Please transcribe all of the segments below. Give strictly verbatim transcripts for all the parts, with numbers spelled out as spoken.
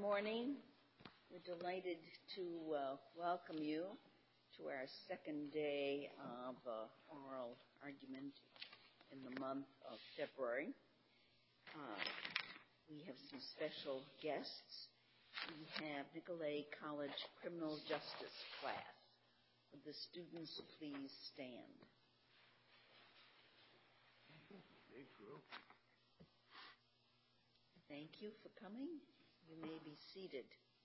morning. We're delighted to uh, welcome you to our second day of uh, oral argument in the month of February. Uh, we have some special guests. We have Nicolet College Criminal Justice class. Would the students please stand? Thank you for coming. You may be seated.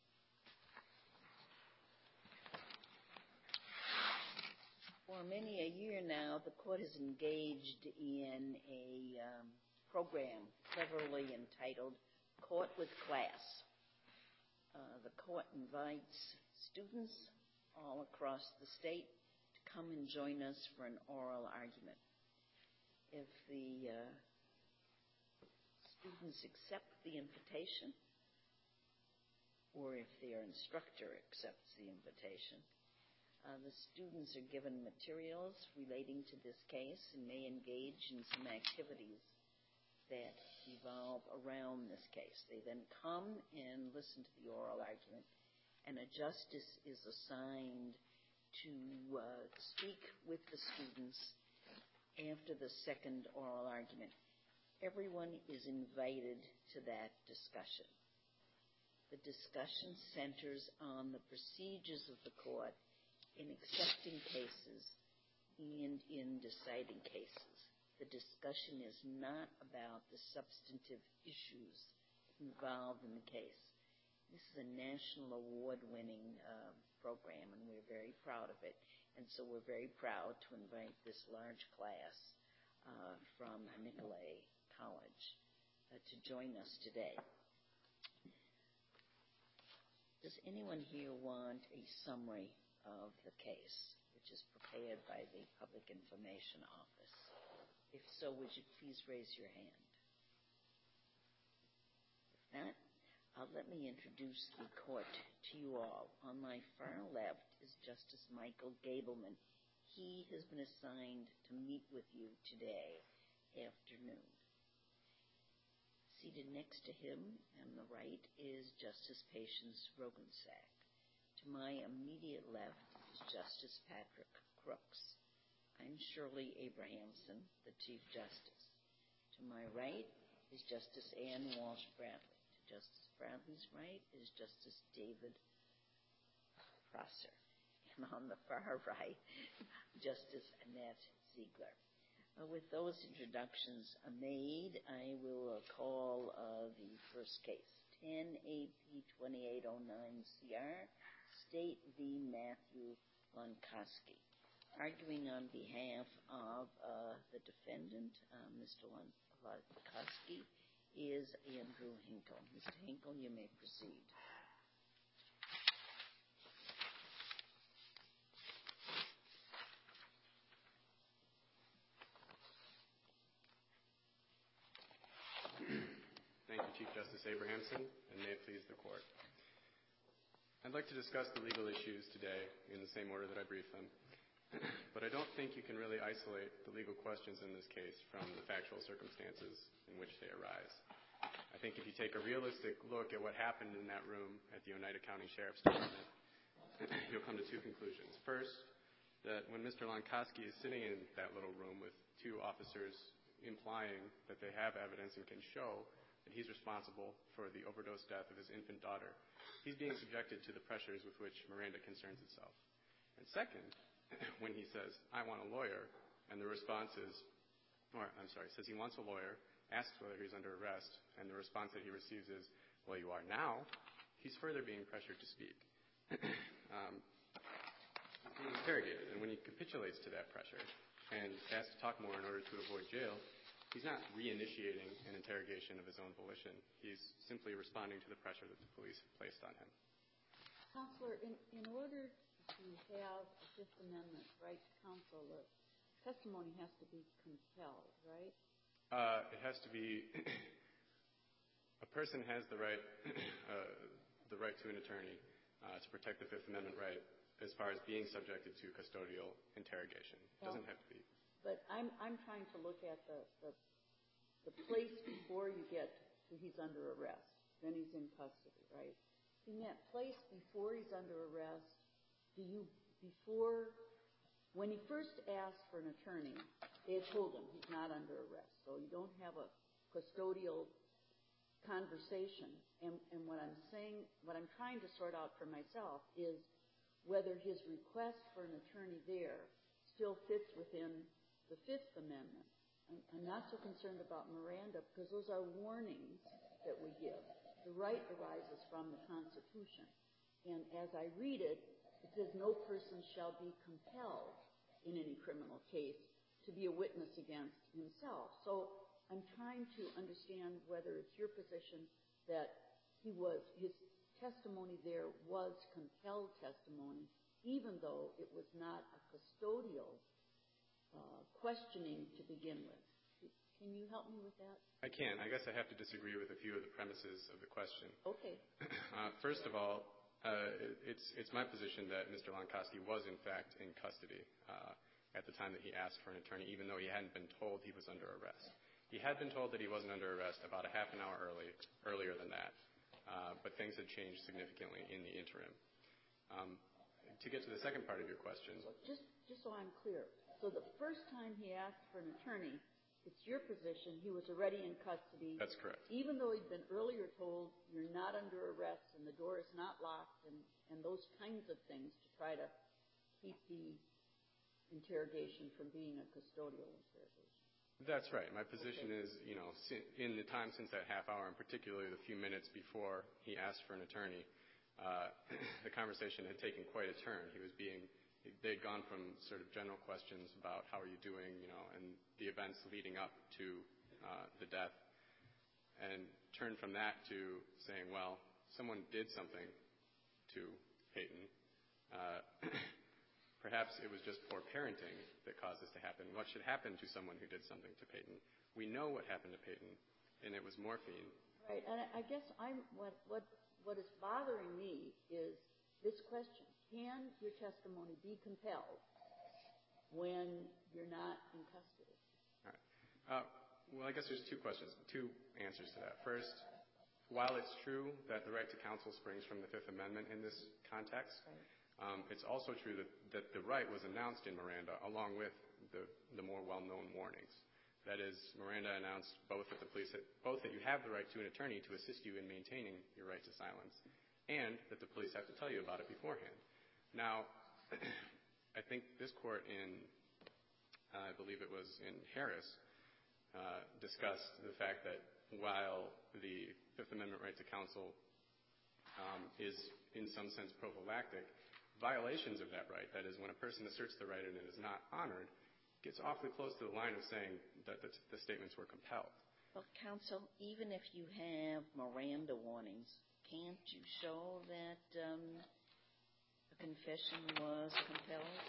For many a year now, the court has engaged in a um, program cleverly entitled Court with Class. Uh, the court invites students all across the state to come and join us for an oral argument. If the uh, students accept the invitation, or if their instructor accepts the invitation, uh, the students are given materials relating to this case and may engage in some activities that evolve around this case. They then come and listen to the oral argument, and a justice is assigned to uh, speak with the students after the second oral argument. Everyone is invited to that discussion. The discussion centers on the procedures of the court in accepting cases and in deciding cases. The discussion is not about the substantive issues involved in the case. This is a national award-winning uh, program, and we're very proud of it. And so we're very proud to invite this large class uh, from Nicolet College uh, to join us today. Does anyone here want a summary of the case, which is prepared by the Public Information Office? If so, would you please raise your hand? If not, uh, let me introduce the court to you all. On my far left is Justice Michael Gableman. He has been assigned to meet with you today afternoon. Seated next to him on the right is Justice Patience Roggensack. To my immediate left is Justice Patrick Crooks. I'm Shirley Abrahamson, the Chief Justice. To my right is Justice Ann Walsh Bradley. To Justice Bradley's right is Justice David Prosser. And on the far right, Justice Annette Ziegler. Uh, with those introductions uh, made, I will uh, call uh, the first case, ten A P twenty-eight oh nine C R, State v. Matthew Lonkowski. Arguing on behalf of uh, the defendant, uh, Mister Lonkowski, is Andrew Hinkle. Mister Hinkle, you may proceed. Thank you, Chief Justice Abrahamson, and may it please the Court. I'd like to discuss the legal issues today in the same order that I briefed them, but I don't think you can really isolate the legal questions in this case from the factual circumstances in which they arise. I think if you take a realistic look at what happened in that room at the Oneida County Sheriff's Department, you'll come to two conclusions. First, that when Mister Lonkowski is sitting in that little room with two officers implying that they have evidence and can show that he's responsible for the overdose death of his infant daughter, he's being subjected to the pressures with which Miranda concerns itself. And second, when he says, I want a lawyer, and the response is, or I'm sorry, says he wants a lawyer, asks whether he's under arrest, and the response that he receives is, well, you are now, he's further being pressured to speak. um, he's interrogated, and when he capitulates to that pressure and asked to talk more in order to avoid jail, he's not reinitiating an interrogation of his own volition. He's simply responding to the pressure that the police have placed on him. Counselor, in, in order to have a Fifth Amendment right to counsel, the testimony has to be compelled, right? Uh, it has to be – a person has the right uh, the right to an attorney uh, to protect the Fifth Amendment right as far as being subjected to custodial interrogation. It well, doesn't have to be. But I'm I'm trying to look at the, the the place before you get to he's under arrest. Then he's in custody, right? in that place before he's under arrest, do you, before, when he first asked for an attorney, they had told him he's not under arrest, so you don't have a custodial conversation. And, and what I'm saying, what I'm trying to sort out for myself is whether his request for an attorney there still fits within the Fifth Amendment. I'm, I'm not so concerned about Miranda because those are warnings that we give. The right arises from the Constitution. And as I read it, it says no person shall be compelled in any criminal case to be a witness against himself. So I'm trying to understand whether it's your position that he was, his testimony there was compelled testimony, even though it was not a custodial uh, questioning to begin with. Can you help me with that? I can. I guess I have to disagree with a few of the premises of the question. Okay. Uh, first of all, uh, it's, it's my position that Mister Lankoski was, in fact, in custody uh, at the time that he asked for an attorney, even though he hadn't been told he was under arrest. He had been told that he wasn't under arrest about a half an hour early, earlier than that, uh, but things had changed significantly in the interim. Um, to get to the second part of your question. So just, just so I'm clear, so the first time he asked for an attorney, it's your position he was already in custody. That's correct. Even though he'd been earlier told you're not under arrest and the door is not locked and, and those kinds of things to try to keep the interrogation from being a custodial interrogation. That's right. My position Okay. is, you know, in the time since that half hour, and particularly the few minutes before he asked for an attorney, uh, the conversation had taken quite a turn. He was being They'd gone from sort of general questions about how are you doing, you know, and the events leading up to uh, the death, and turned from that to saying, well, someone did something to Peyton. Uh, perhaps it was just poor parenting that caused this to happen. What should happen to someone who did something to Peyton? We know what happened to Peyton, and it was morphine. Right, and I guess I'm what what what is bothering me is this question. Can your testimony be compelled when you're not in custody? All right. Uh, well, I guess there's two questions, two answers to that. First, while it's true that the right to counsel springs from the Fifth Amendment in this context, Right. um, it's also true that, that the right was announced in Miranda along with the, the more well-known warnings. That is, Miranda announced both that the police, had, both that you have the right to an attorney to assist you in maintaining your right to silence, and that the police have to tell you about it beforehand. Now, I think this court in, uh, I believe it was in Harris, uh, discussed the fact that while the Fifth Amendment right to counsel um, is in some sense prophylactic, violations of that right, that is when a person asserts the right and it is not honored, gets awfully close to the line of saying that the, the statements were compelled. Well, counsel, even if you have Miranda warnings, can't you show that um, a confession was compelled?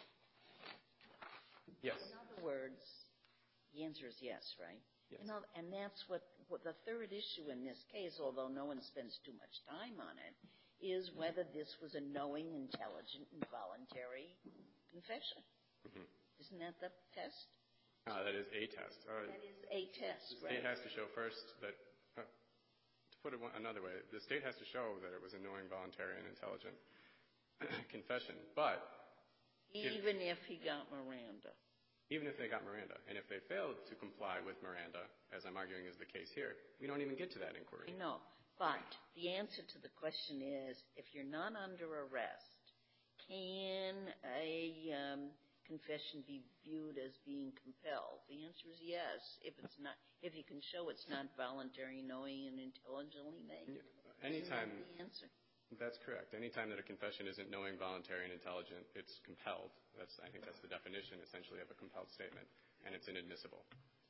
Yes. In other words, the answer is yes, right? Yes. You know, and that's what, what the third issue in this case, although no one spends too much time on it, is whether this was a knowing, intelligent, and voluntary confession. Mm-hmm. Isn't that the test? Uh, that is a test. Uh, That is a test, the state right? has to show first that, uh, to put it one, another way, the state has to show that it was a knowing, voluntary, and intelligent confession. But Even if, if he got Miranda. Even if they got Miranda, and if they failed to comply with Miranda, as I'm arguing is the case here, we don't even get to that inquiry. I know, but the answer to the question is, if you're not under arrest, can a um, confession be viewed as being compelled? The answer is yes, if it's not, if you can show it's not voluntary, knowing, and intelligently made. Anytime, Isn't that the answer? That's correct. Anytime that a confession isn't knowing, voluntary, and intelligent, it's compelled. That's, I think that's the definition, essentially, of a compelled statement, and it's inadmissible.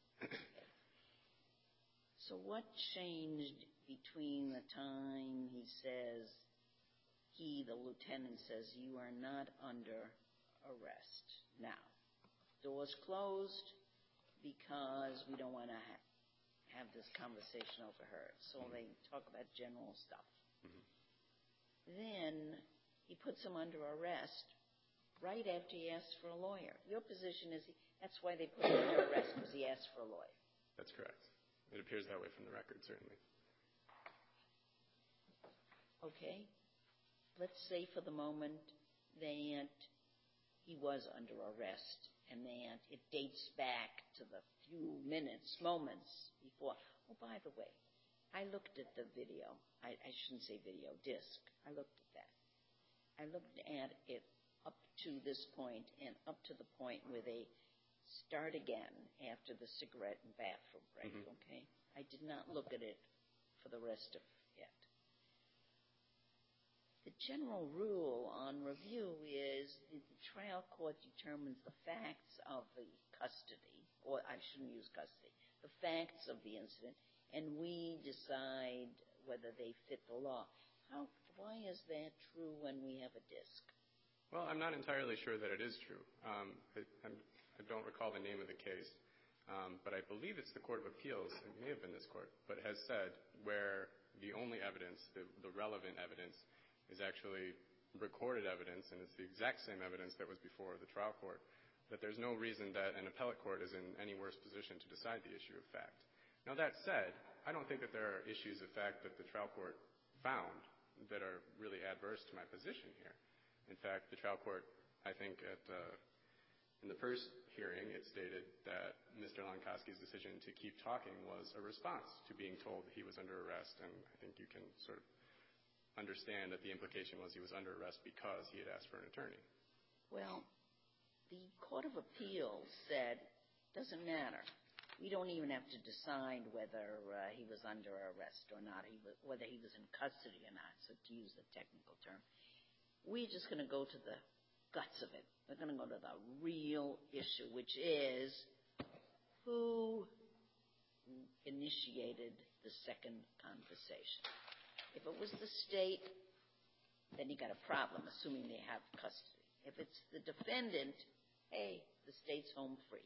So what changed between the time he says, he, the lieutenant, says, you are not under arrest? Now, doors closed because we don't want to ha- have this conversation overheard. So they talk about general stuff. Mm-hmm. Then he puts him under arrest right after he asks for a lawyer. Your position is he, that's why they put him under arrest, because he asked for a lawyer. That's correct. It appears that way from the record, certainly. Okay. let's say for the moment that he was under arrest and that it dates back to the few minutes, moments before. Oh, by the way, I looked at the video. I, I shouldn't say video, disc. I looked at that. I looked at it up to this point and up to the point where they start again after the cigarette and bathroom break, mm-hmm. okay? I did not look at it for the rest of it. The general rule on review is that the trial court determines the facts of the custody, or I shouldn't use custody, the facts of the incident, and we decide whether they fit the law. How, why is that true when we have a disc? Well, I'm not entirely sure that it is true. Um, I, I'm, I don't recall the name of the case, um, but I believe it's the Court of Appeals, it may have been this court, but has said where the only evidence, the, the relevant evidence, is actually recorded evidence, and it's the exact same evidence that was before the trial court, that there's no reason that an appellate court is in any worse position to decide the issue of fact. Now, that said, I don't think that there are issues of fact that the trial court found that are really adverse to my position here. In fact, the trial court, I think at uh, in the first hearing, it stated that Mister Lankoski's decision to keep talking was a response to being told that he was under arrest, and I think you can sort of understand that the implication was he was under arrest because he had asked for an attorney. Well, the Court of Appeals said, doesn't matter. We don't even have to decide whether uh, he was under arrest or not, he was, whether he was in custody or not, so to use the technical term. We're just going to go to the guts of it. We're going to go to the real issue, which is who initiated the second conversation. If it was the state, then you got a problem, assuming they have custody. If it's the defendant, hey, the state's home free.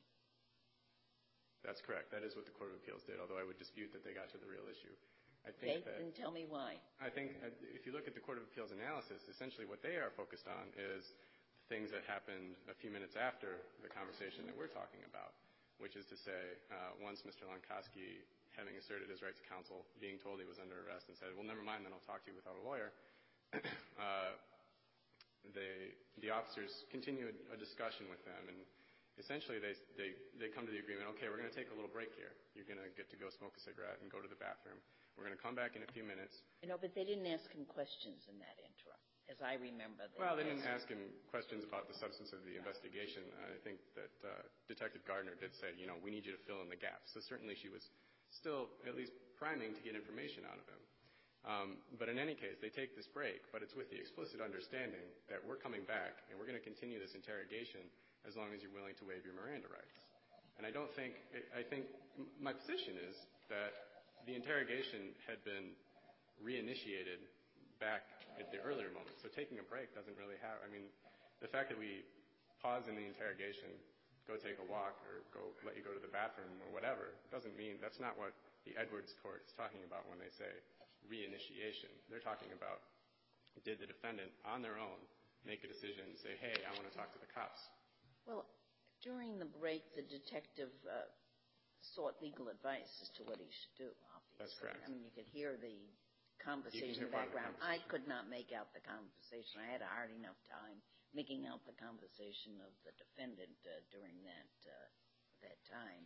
That's correct. That is what the Court of Appeals did, although I would dispute that they got to the real issue. I Okay, think that, then tell me why. I think uh, if you look at the Court of Appeals analysis, essentially what they are focused on is things that happened a few minutes after the conversation that we're talking about, which is to say, uh, once Mister Lankoski, having asserted his right to counsel, being told he was under arrest and said, well, never mind, then I'll talk to you without a lawyer, uh, they, the officers continued a discussion with them, and essentially they, they, they come to the agreement, okay, we're going to take a little break here. You're going to get to go smoke a cigarette and go to the bathroom. We're going to come back in a few minutes. You know, but they didn't ask him questions in that interim, as I remember. They well, they didn't ask him questions about the substance of the investigation. I think that uh, Detective Gardner did say, you know, we need you to fill in the gaps. So certainly she was still at least priming to get information out of him. Um, but in any case, they take this break, but it's with the explicit understanding that we're coming back and we're going to continue this interrogation as long as you're willing to waive your Miranda rights. And I don't think, I think my position is that the interrogation had been reinitiated back at the earlier moment. So taking a break doesn't really have, I mean, the fact that we pause in the interrogation, go take a walk, or go let you go to the bathroom or whatever, doesn't mean, that's not what the Edwards court is talking about when they say reinitiation. They're talking about, did the defendant on their own make a decision and say, hey, I want to talk to the cops? Well, during the break, the detective uh, sought legal advice as to what he should do, obviously. That's correct. I mean, you could hear the conversation in the background. I could not make out the conversation. I had a hard enough time making out the conversation of the defendant uh, during that uh, that time.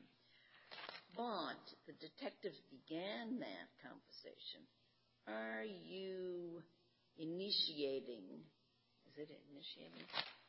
But the detectives began that conversation. Are you initiating, is it initiating?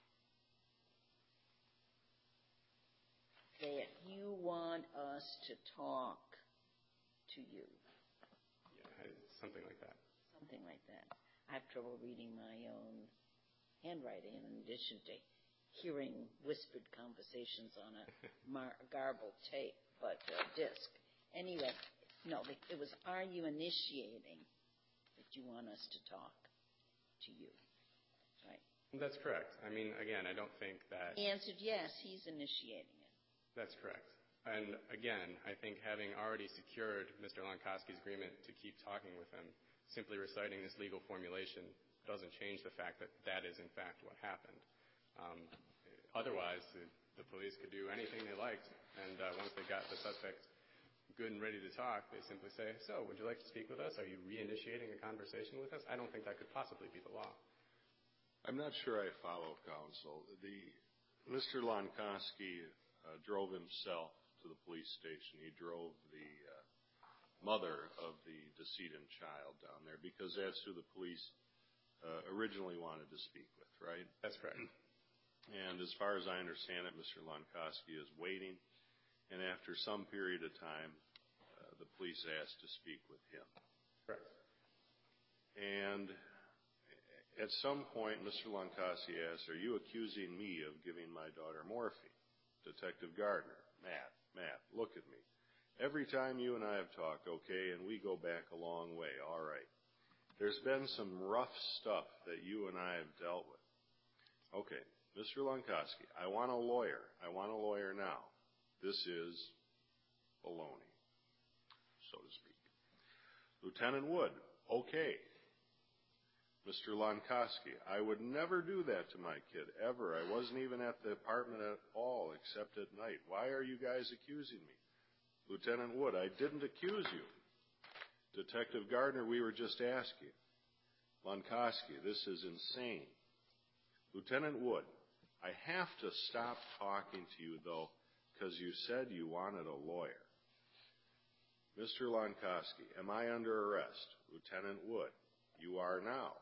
That you want us to talk to you. Yeah, something like that. Something like that. I have trouble reading my own handwriting in addition to hearing whispered conversations on a mar- garbled tape, but uh, disc. Anyway, no, it was, are you initiating that you want us to talk to you? Right. That's correct. I mean, again, I don't think that... He answered yes, he's initiating it. That's correct. And again, I think having already secured Mister Lankoski's agreement to keep talking with him, simply reciting this legal formulation doesn't change the fact that that is, in fact, what happened. Um, otherwise, the, the police could do anything they liked, and uh, once they got the suspect good and ready to talk, they simply say, so, would you like to speak with us? Are you reinitiating a conversation with us? I don't think that could possibly be the law. I'm not sure I follow, counsel. The Mister Lonkoski uh, drove himself to the police station. He drove the uh, mother of the decedent child down there because that's who the police uh, originally wanted to speak with, right? That's correct. And as far as I understand it, Mister Lonkoski is waiting, and after some period of time, uh, the police asked to speak with him. Correct. And at some point, Mister Lonkoski asked, "Are you accusing me of giving my daughter morphine?" Detective Gardner, Matt, Matt, look at me. Every time you and I have talked, okay, and we go back a long way, all right. There's been some rough stuff that you and I have dealt with. Okay, Mister Lonkoski, I want a lawyer. I want a lawyer now. This is baloney, so to speak. Lieutenant Wood, okay. Mister Lonkoski, I would never do that to my kid, ever. I wasn't even at the apartment at all, except at night. Why are you guys accusing me? Lieutenant Wood, I didn't accuse you. Detective Gardner, we were just asking. Lonkoski, this is insane. Lieutenant Wood, I have to stop talking to you, though, because you said you wanted a lawyer. Mister Lonkoski, am I under arrest? Lieutenant Wood, you are now.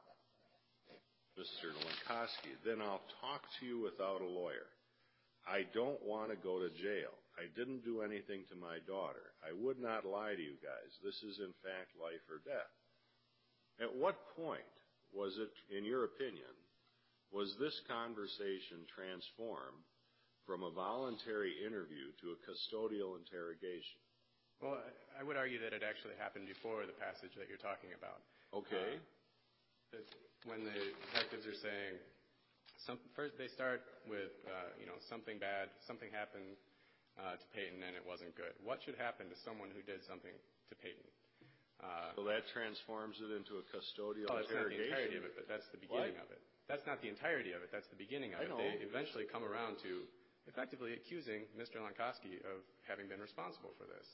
Mister Lonkoski, then I'll talk to you without a lawyer. I don't want to go to jail. I didn't do anything to my daughter. I would not lie to you guys. This is, in fact, life or death. At what point was it, in your opinion, was this conversation transformed from a voluntary interview to a custodial interrogation? Well, I would argue that it actually happened before the passage that you're talking about. Okay. Uh, that when the detectives are saying, some, first they start with, uh, you know, something bad, something happened uh, to Peyton and it wasn't good. What should happen to someone who did something to Peyton? Uh, so that transforms it into a custodial well, interrogation? That's not the entirety of it, but that's the beginning what? of it. That's not the entirety of it. That's the beginning of I it. know. They eventually come around to effectively accusing Mister Lonkoski of having been responsible for this.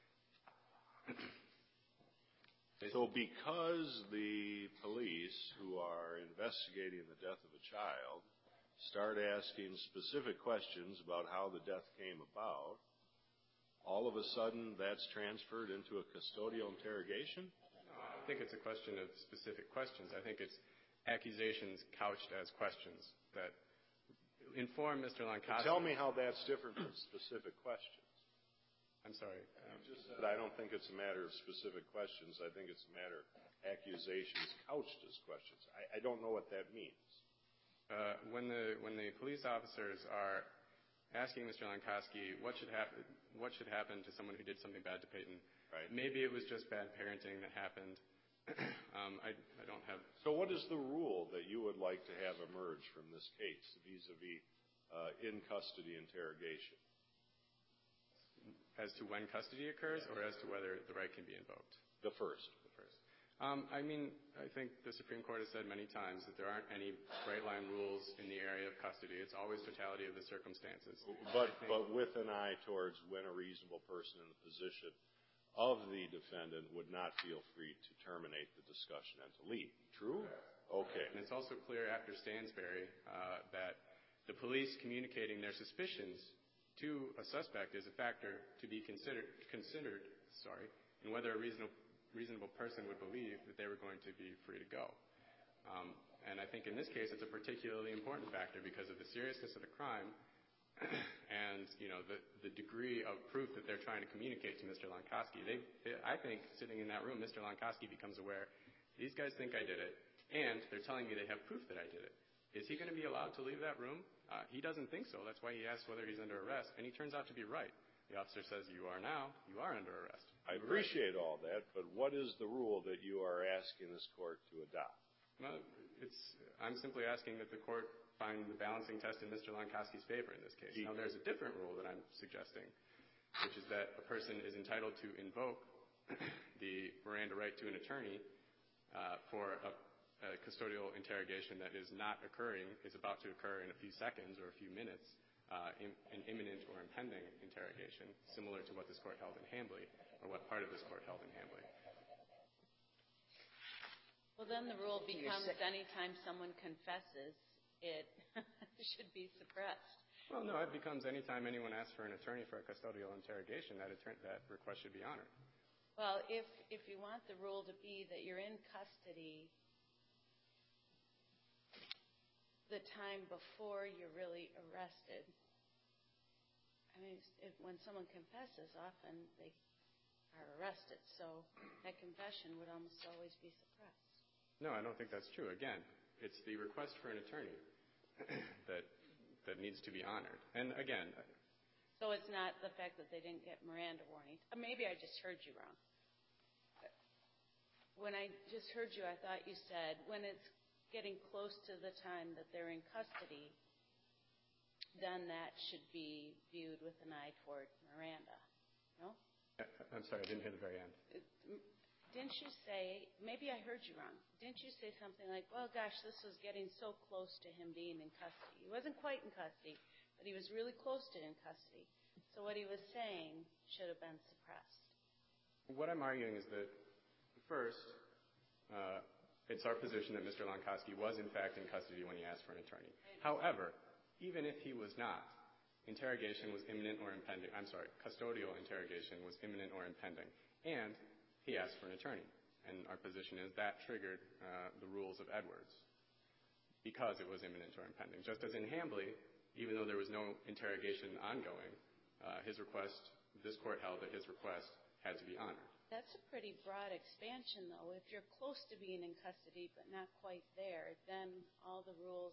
So because the police who are investigating the death of a child start asking specific questions about how the death came about, all of a sudden that's transferred into a custodial interrogation? No, I don't think it's a question of specific questions. I think it's accusations couched as questions that inform Mister Lonkoski. Tell me how that's different from specific questions. I'm sorry. Um, you just said I don't think it's a matter of specific questions. I think it's a matter of accusations couched as questions. I, I don't know what that means. Uh, when the when the police officers are asking Mister Lonkoski what should happen, what should happen to someone who did something bad to Peyton, right. Maybe it was just bad parenting that happened. um, I, I don't have. So what is the rule that you would like to have emerge from this case vis-a-vis uh, in custody interrogation? As to when custody occurs, or as to whether the right can be invoked? The first. The first. Um, I mean, I think the Supreme Court has said many times that there aren't any bright-line rules in the area of custody. It's always totality of the circumstances. But, but with an eye towards when a reasonable person in the position of the defendant would not feel free to terminate the discussion and to leave. True? Okay. And it's also clear after Stansberry uh, that the police communicating their suspicions to a suspect is a factor to be considered, considered sorry, and whether a reasonable, reasonable person would believe that they were going to be free to go. Um, and I think in this case it's a particularly important factor because of the seriousness of the crime and, you know, the, the degree of proof that they're trying to communicate to Mister Lonkoski. They, they, I think sitting in that room, Mister Lonkoski becomes aware, these guys think I did it, and they're telling me they have proof that I did it. Is he going to be allowed to leave that room? Uh, he doesn't think so. That's why he asks whether he's under arrest, and he turns out to be right. The officer says, you are now, you are under arrest. I appreciate all that, but what is the rule that you are asking this court to adopt? Well, it's, I'm simply asking that the court find the balancing test in Mister Lonkoski's favor in this case. Now, there's a different rule that I'm suggesting, which is that a person is entitled to invoke the Miranda right to an attorney uh, for a A custodial interrogation that is not occurring, is about to occur in a few seconds or a few minutes, uh, in, an imminent or impending interrogation, similar to what this court held in Hambly, or what part of this court held in Hambly. Well, then the rule You're becomes sick. anytime someone confesses, it should be suppressed. Well, no, it becomes anytime anyone asks for an attorney for a custodial interrogation, that, attorney, that request should be honored. Well, if, if you want the rule to be that you're in custody the time before you're really arrested, I mean, if, when someone confesses, often they are arrested, so that confession would almost always be suppressed. No, I don't think that's true. Again, it's the request for an attorney that that needs to be honored. And again, So it's not the fact that they didn't get Miranda warnings. Uh, Maybe I just heard you wrong. When I just heard you, I thought you said when it's getting close to the time that they're in custody, then that should be viewed with an eye toward Miranda. No? I'm sorry, I didn't hear the very end. Didn't you say, maybe I heard you wrong, didn't you say something like, well, gosh, this was getting so close to him being in custody. He wasn't quite in custody, but he was really close to in custody. So what he was saying should have been suppressed. What I'm arguing is that, first, uh, it's our position that Mister Lonkowski was, in fact, in custody when he asked for an attorney. However, even if he was not, interrogation was imminent or impending. I'm sorry, custodial interrogation was imminent or impending. And he asked for an attorney. And our position is that triggered uh, the rules of Edwards because it was imminent or impending. Just as in Hambly, even though there was no interrogation ongoing, uh, his request, this court held that his request had to be honored. That's a pretty broad expansion, though. If you're close to being in custody but not quite there, then all the rules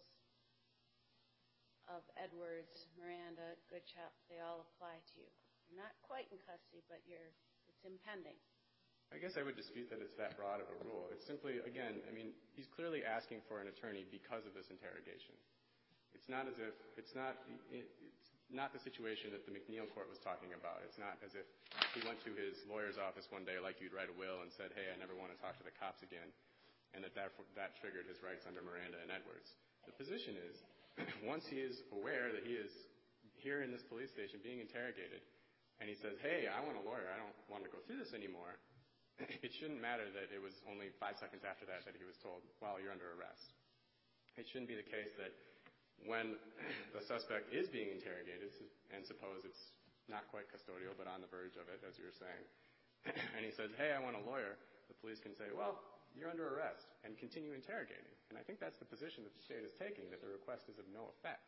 of Edwards, Miranda, Goodchild, they all apply to you. You're not quite in custody, but you're it's impending. I guess I would dispute that it's that broad of a rule. It's simply, again, I mean, he's clearly asking for an attorney because of this interrogation. It's not as if, it's not, it, it's not the situation that the McNeil court was talking about. It's not as if he went to his lawyer's office one day like you'd write a will and said, hey, I never want to talk to the cops again, and that that, that triggered his rights under Miranda and Edwards. The position is, once he is aware that he is here in this police station being interrogated, and he says, hey, I want a lawyer, I don't want to go through this anymore, it shouldn't matter that it was only five seconds after that that he was told, well, you're under arrest. It shouldn't be the case that when the suspect is being interrogated, and suppose it's not quite custodial but on the verge of it, as you were saying, and he says, hey, I want a lawyer, the police can say, well, you're under arrest, and continue interrogating. And I think that's the position that the state is taking, that the request is of no effect.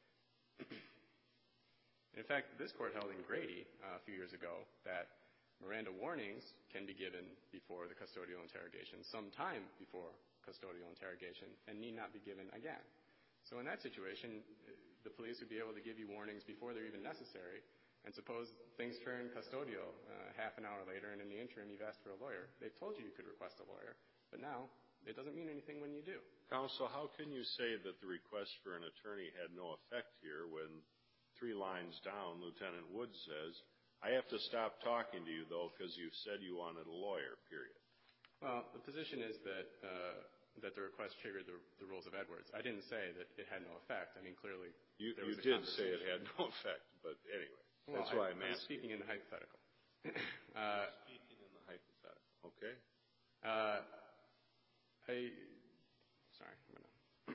In fact, this court held in Grady uh, a few years ago that Miranda warnings can be given before the custodial interrogation, sometime before custodial interrogation, and need not be given again. So in that situation, the police would be able to give you warnings before they're even necessary, and suppose things turn custodial uh, half an hour later, and in the interim you've asked for a lawyer. They've told you you could request a lawyer, but now it doesn't mean anything when you do. Counsel, how can you say that the request for an attorney had no effect here when three lines down, Lieutenant Woods says, I have to stop talking to you, though, because you said you wanted a lawyer, period. Well, the position is that uh, that the request triggered the, the rules of Edwards. I didn't say that it had no effect. I mean, clearly, You, there you was a did say it had no effect, but anyway, well, that's I, why I'm I'm asking. speaking in the hypothetical. uh, Speaking in the hypothetical, okay? uh, I, sorry, I'm gonna.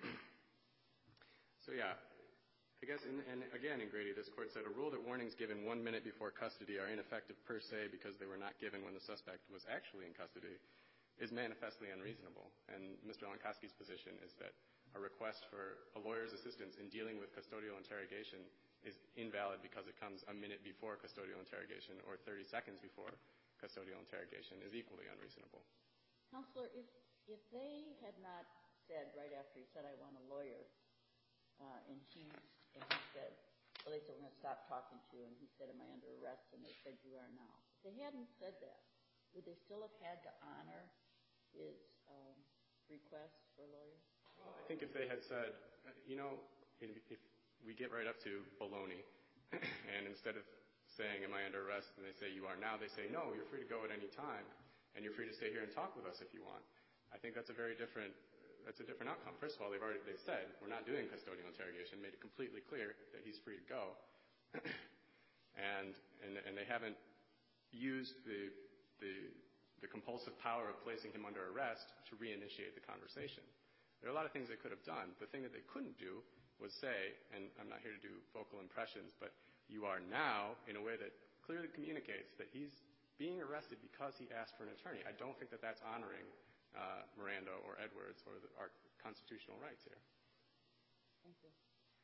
So yeah. I guess, in, and again in Grady, this court said a rule that warnings given one minute before custody are ineffective per se because they were not given when the suspect was actually in custody is manifestly unreasonable. And Mister Lonkowski's position is that a request for a lawyer's assistance in dealing with custodial interrogation is invalid because it comes a minute before custodial interrogation or thirty seconds before custodial interrogation is equally unreasonable. Counselor, if, if they had not said right after he said, I want a lawyer, uh, and he And he said, well, they said, we're going to stop talking to you. And he said, am I under arrest? And they said, you are now. If they hadn't said that, would they still have had to honor his um, request for a lawyer? Well, I think if they had said, you know, if, if we get right up to baloney, and instead of saying, am I under arrest, and they say, you are now, they say, no, you're free to go at any time, and you're free to stay here and talk with us if you want. I think that's a very different That's a different outcome. First of all, they've already they've said we're not doing custodial interrogation, made it completely clear that he's free to go, and and and they haven't used the the the compulsive power of placing him under arrest to reinitiate the conversation. There are a lot of things they could have done. The thing that they couldn't do was say, and I'm not here to do vocal impressions, but you are now in a way that clearly communicates that he's being arrested because he asked for an attorney. I don't think that that's honoring uh, Miranda or Edwards or the, our constitutional rights here. Thank you.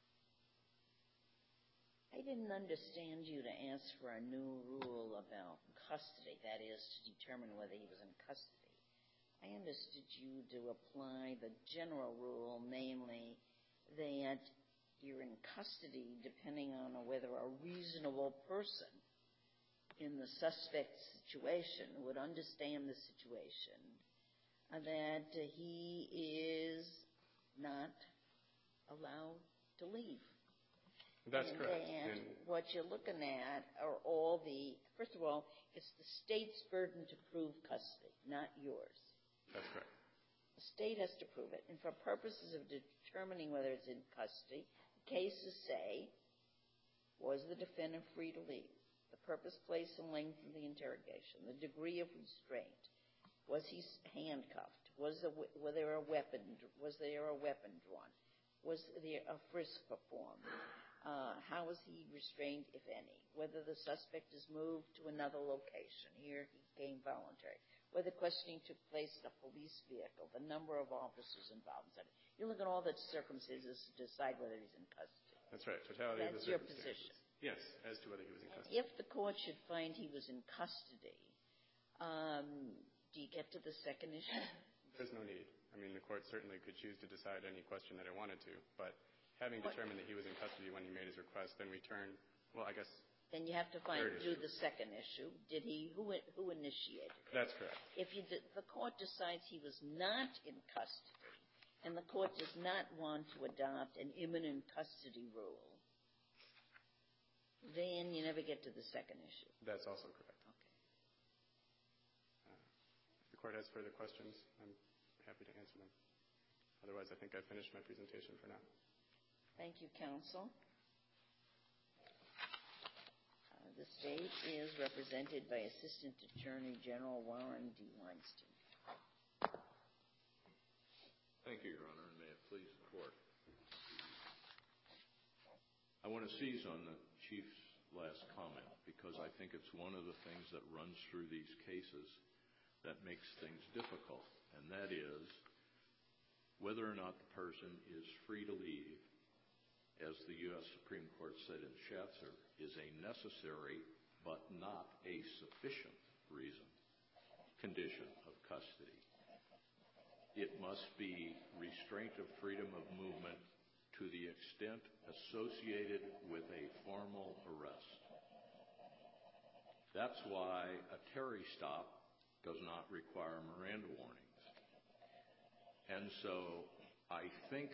I didn't understand you to ask for a new rule about custody, that is, to determine whether he was in custody. I understood you to apply the general rule, namely that you're in custody depending on whether a reasonable person in the suspect's situation would understand the situation, uh, that uh, he is not allowed to leave. That's and correct. And and what you're looking at are all the, first of all, it's the state's burden to prove custody, not yours. That's correct. The state has to prove it. And for purposes of determining whether it's in custody, the cases say, was the defendant free to leave? The purpose, place, and length of the interrogation, the degree of restraint. Was he handcuffed? Was there, were there a weapon? Was there a weapon drawn? Was there a frisk performed? Uh, how was he restrained, if any? Whether the suspect is moved to another location. Here he came voluntary. Whether questioning took place in a police vehicle, the number of officers involved. You look at all the circumstances to decide whether he's in custody. That's right. Totality That's of the your circumstances. position. Yes, as to whether he was in custody. If the court should find he was in custody, um, do you get to the second issue? There's no need. I mean, the court certainly could choose to decide any question that it wanted to, but having determined that he was in custody when he made his request, then we turn, well, I guess. Then you have to find Third do issue. the second issue. Did he? Who who initiated it? That's correct. If you did, the court decides he was not in custody, and the court does not want to adopt an imminent custody rule, then you never get to the second issue. That's also correct. Okay. Uh, if the court has further questions, I'm happy to answer them. Otherwise, I think I've finished my presentation for now. Thank you, counsel. Uh, the state is represented by Assistant Attorney General Warren D. Weinstein. Thank you, Your Honor, and may it please the court. I want to seize on the Chief's last comment because I think it's one of the things that runs through these cases that makes things difficult, and that is whether or not the person is free to leave, as the U S Supreme Court said in Schatzer, is a necessary but not a sufficient reason, condition of custody. It must be restraint of freedom of movement to the extent associated with a formal arrest. That's why a Terry stop does not require Miranda warnings. And so I think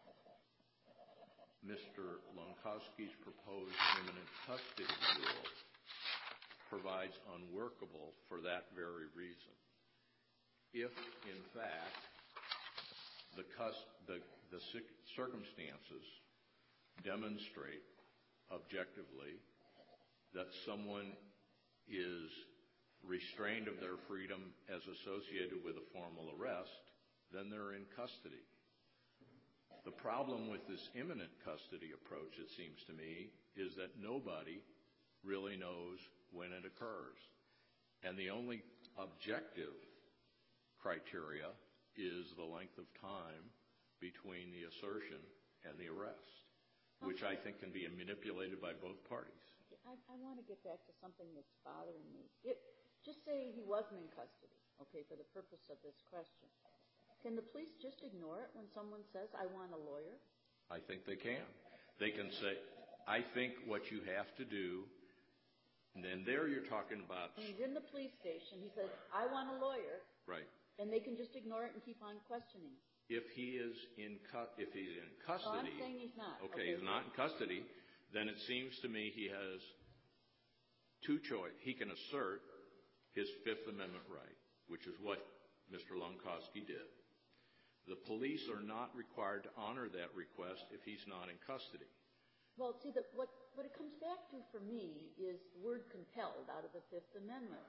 Mister Lonkowski's proposed imminent custody rule provides unworkable for that very reason. If, in fact, the, cus- the, the circumstances demonstrate objectively that someone is restrained of their freedom as associated with a formal arrest, then they're in custody. The problem with this imminent custody approach, it seems to me, is that nobody really knows when it occurs. And the only objective criteria is the length of time between the assertion and the arrest, which I think can be manipulated by both parties. I, I want to get back to something that's bothering me. It, just say he wasn't in custody, okay, for the purpose of this question. Can the police just ignore it when someone says, I want a lawyer? I think they can. They can say, I think what you have to do, and then there you're talking about. And he's in the police station. He says, I want a lawyer. Right. And they can just ignore it and keep on questioning. If he is in cu- if he's in custody. Oh, I'm saying he's not. Okay, okay, he's not in custody, then it seems to me he has two choices. He can assert his Fifth Amendment right, which is what Mister Lonkowski did. The police are not required to honor that request if he's not in custody. Well, see, the, what, what it comes back to for me is the word compelled out of the Fifth Amendment.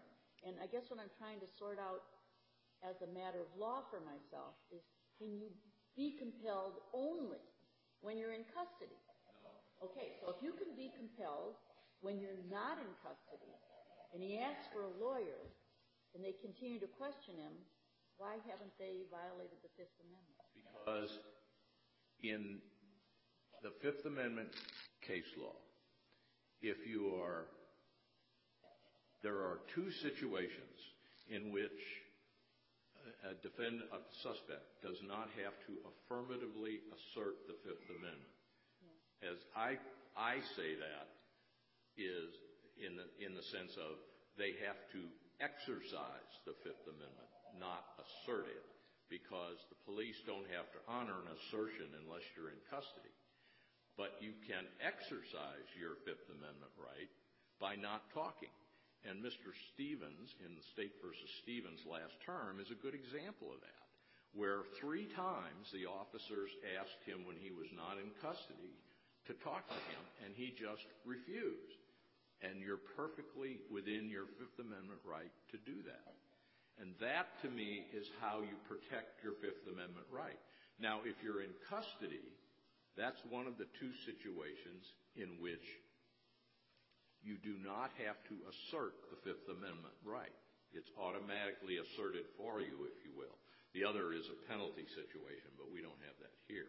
and I guess what I'm trying to sort out as a matter of law for myself is, can you be compelled only when you're in custody? No. Okay, so if you can be compelled when you're not in custody, and he asks for a lawyer, and they continue to question him, why haven't they violated the Fifth Amendment? Because in the Fifth Amendment case law, if you are, there are two situations in which a defendant, a suspect, does not have to affirmatively assert the Fifth Amendment. Yeah. As I I say that is in the in the sense of they have to exercise the Fifth Amendment, not assert it, because the police don't have to honor an assertion unless you're in custody. But you can exercise your Fifth Amendment right by not talking. And Mister Stevens, in the State versus Stevens last term, is a good example of that, where three times the officers asked him when he was not in custody to talk to him, and he just refused. And you're perfectly within your Fifth Amendment right to do that. And that, to me, is how you protect your Fifth Amendment right. Now, if you're in custody, that's one of the two situations in which you do not have to assert the Fifth Amendment right. It's automatically asserted for you, if you will. The other is a penalty situation, but we don't have that here.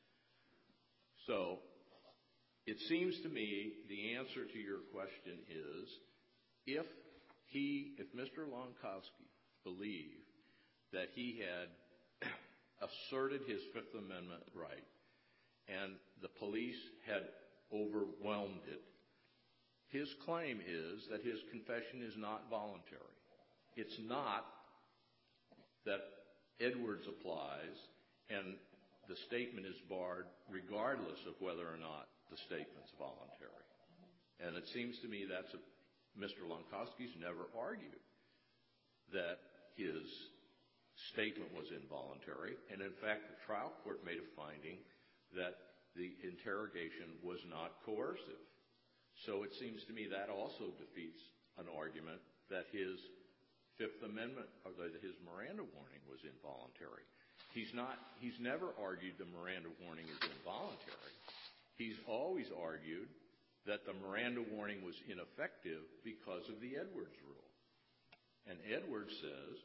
So it seems to me the answer to your question is, if he, if Mister Lonkowski believed that he had asserted his Fifth Amendment right and the police had overwhelmed it, his claim is that his confession is not voluntary. It's not that Edwards applies and the statement is barred regardless of whether or not the statement's voluntary. And it seems to me that's a, Mister Lonkowski's never argued that his statement was involuntary. And in fact, the trial court made a finding that the interrogation was not coercive. So it seems to me that also defeats an argument that his Fifth Amendment, or that his Miranda warning was involuntary. He's not, he's never argued the Miranda warning is involuntary. He's always argued that the Miranda warning was ineffective because of the Edwards rule. And Edwards says,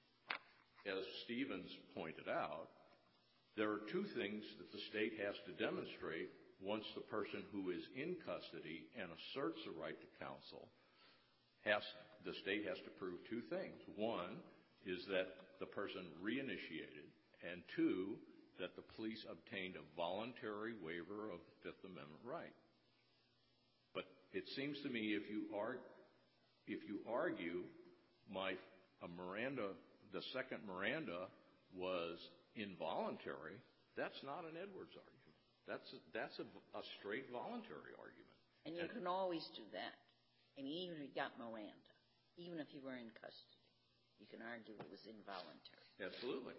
as Stevens pointed out, there are two things that the state has to demonstrate once the person who is in custody and asserts the right to counsel, has, the state has to prove two things. One is that the person reinitiated, and two, that the police obtained a voluntary waiver of the Fifth Amendment right. But it seems to me if you, argue, if you argue my a Miranda, the second Miranda was involuntary, that's not an Edwards argument. That's a, that's a, a straight voluntary argument. And you and, can always do that. I mean, even if you got Miranda, even if you were in custody, you can argue it was involuntary. Absolutely.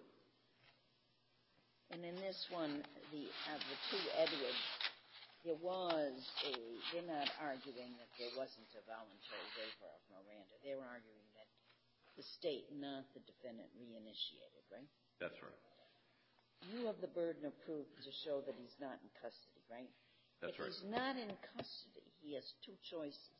And in this one, the uh, the two Edwards, there was a, they're not arguing that there wasn't a voluntary waiver of Miranda. They were arguing that the state, not the defendant, reinitiated, right? That's right. You have the burden of proof to show that he's not in custody, right? That's if right. If he's not in custody, he has two choices.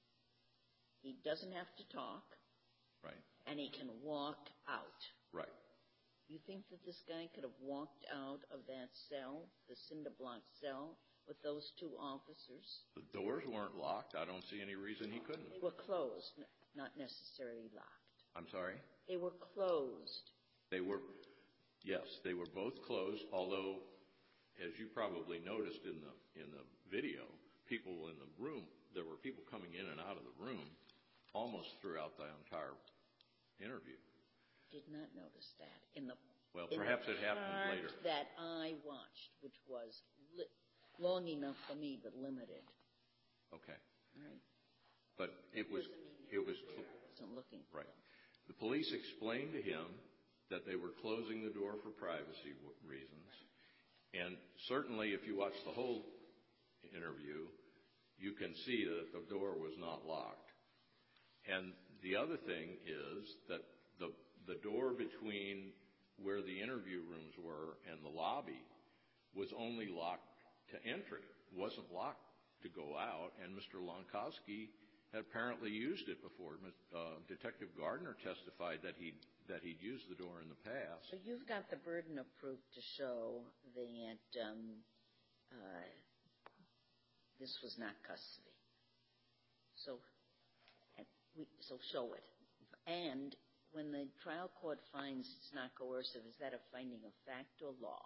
He doesn't have to talk. Right. And he can walk out. Right. You think that this guy could have walked out of that cell, the cinder block cell, with those two officers? The doors weren't locked. I don't see any reason he couldn't. They were closed, not necessarily locked. I'm sorry? They were closed. They were... Yes, they were both closed, although, as you probably noticed in the in the video, people in the room, there were people coming in and out of the room almost throughout the entire interview. Did not notice that. In the Well, in perhaps the it happened later. That I watched, which was li- long enough for me, but limited. Okay. Right. But it was... It was I wasn't looking for Right. them. The police explained to him that they were closing the door for privacy reasons. And certainly if you watch the whole interview, you can see that the door was not locked. And the other thing is that the the door between where the interview rooms were and the lobby was only locked to entry. It wasn't locked to go out, and Mister Lonkowski had apparently used it before. Uh, Detective Gardner testified that he that he'd used the door in the past. So you've got the burden of proof to show that um, uh, this was not custody. So, and we, so show it. And when the trial court finds it's not coercive, is that a finding of fact or law?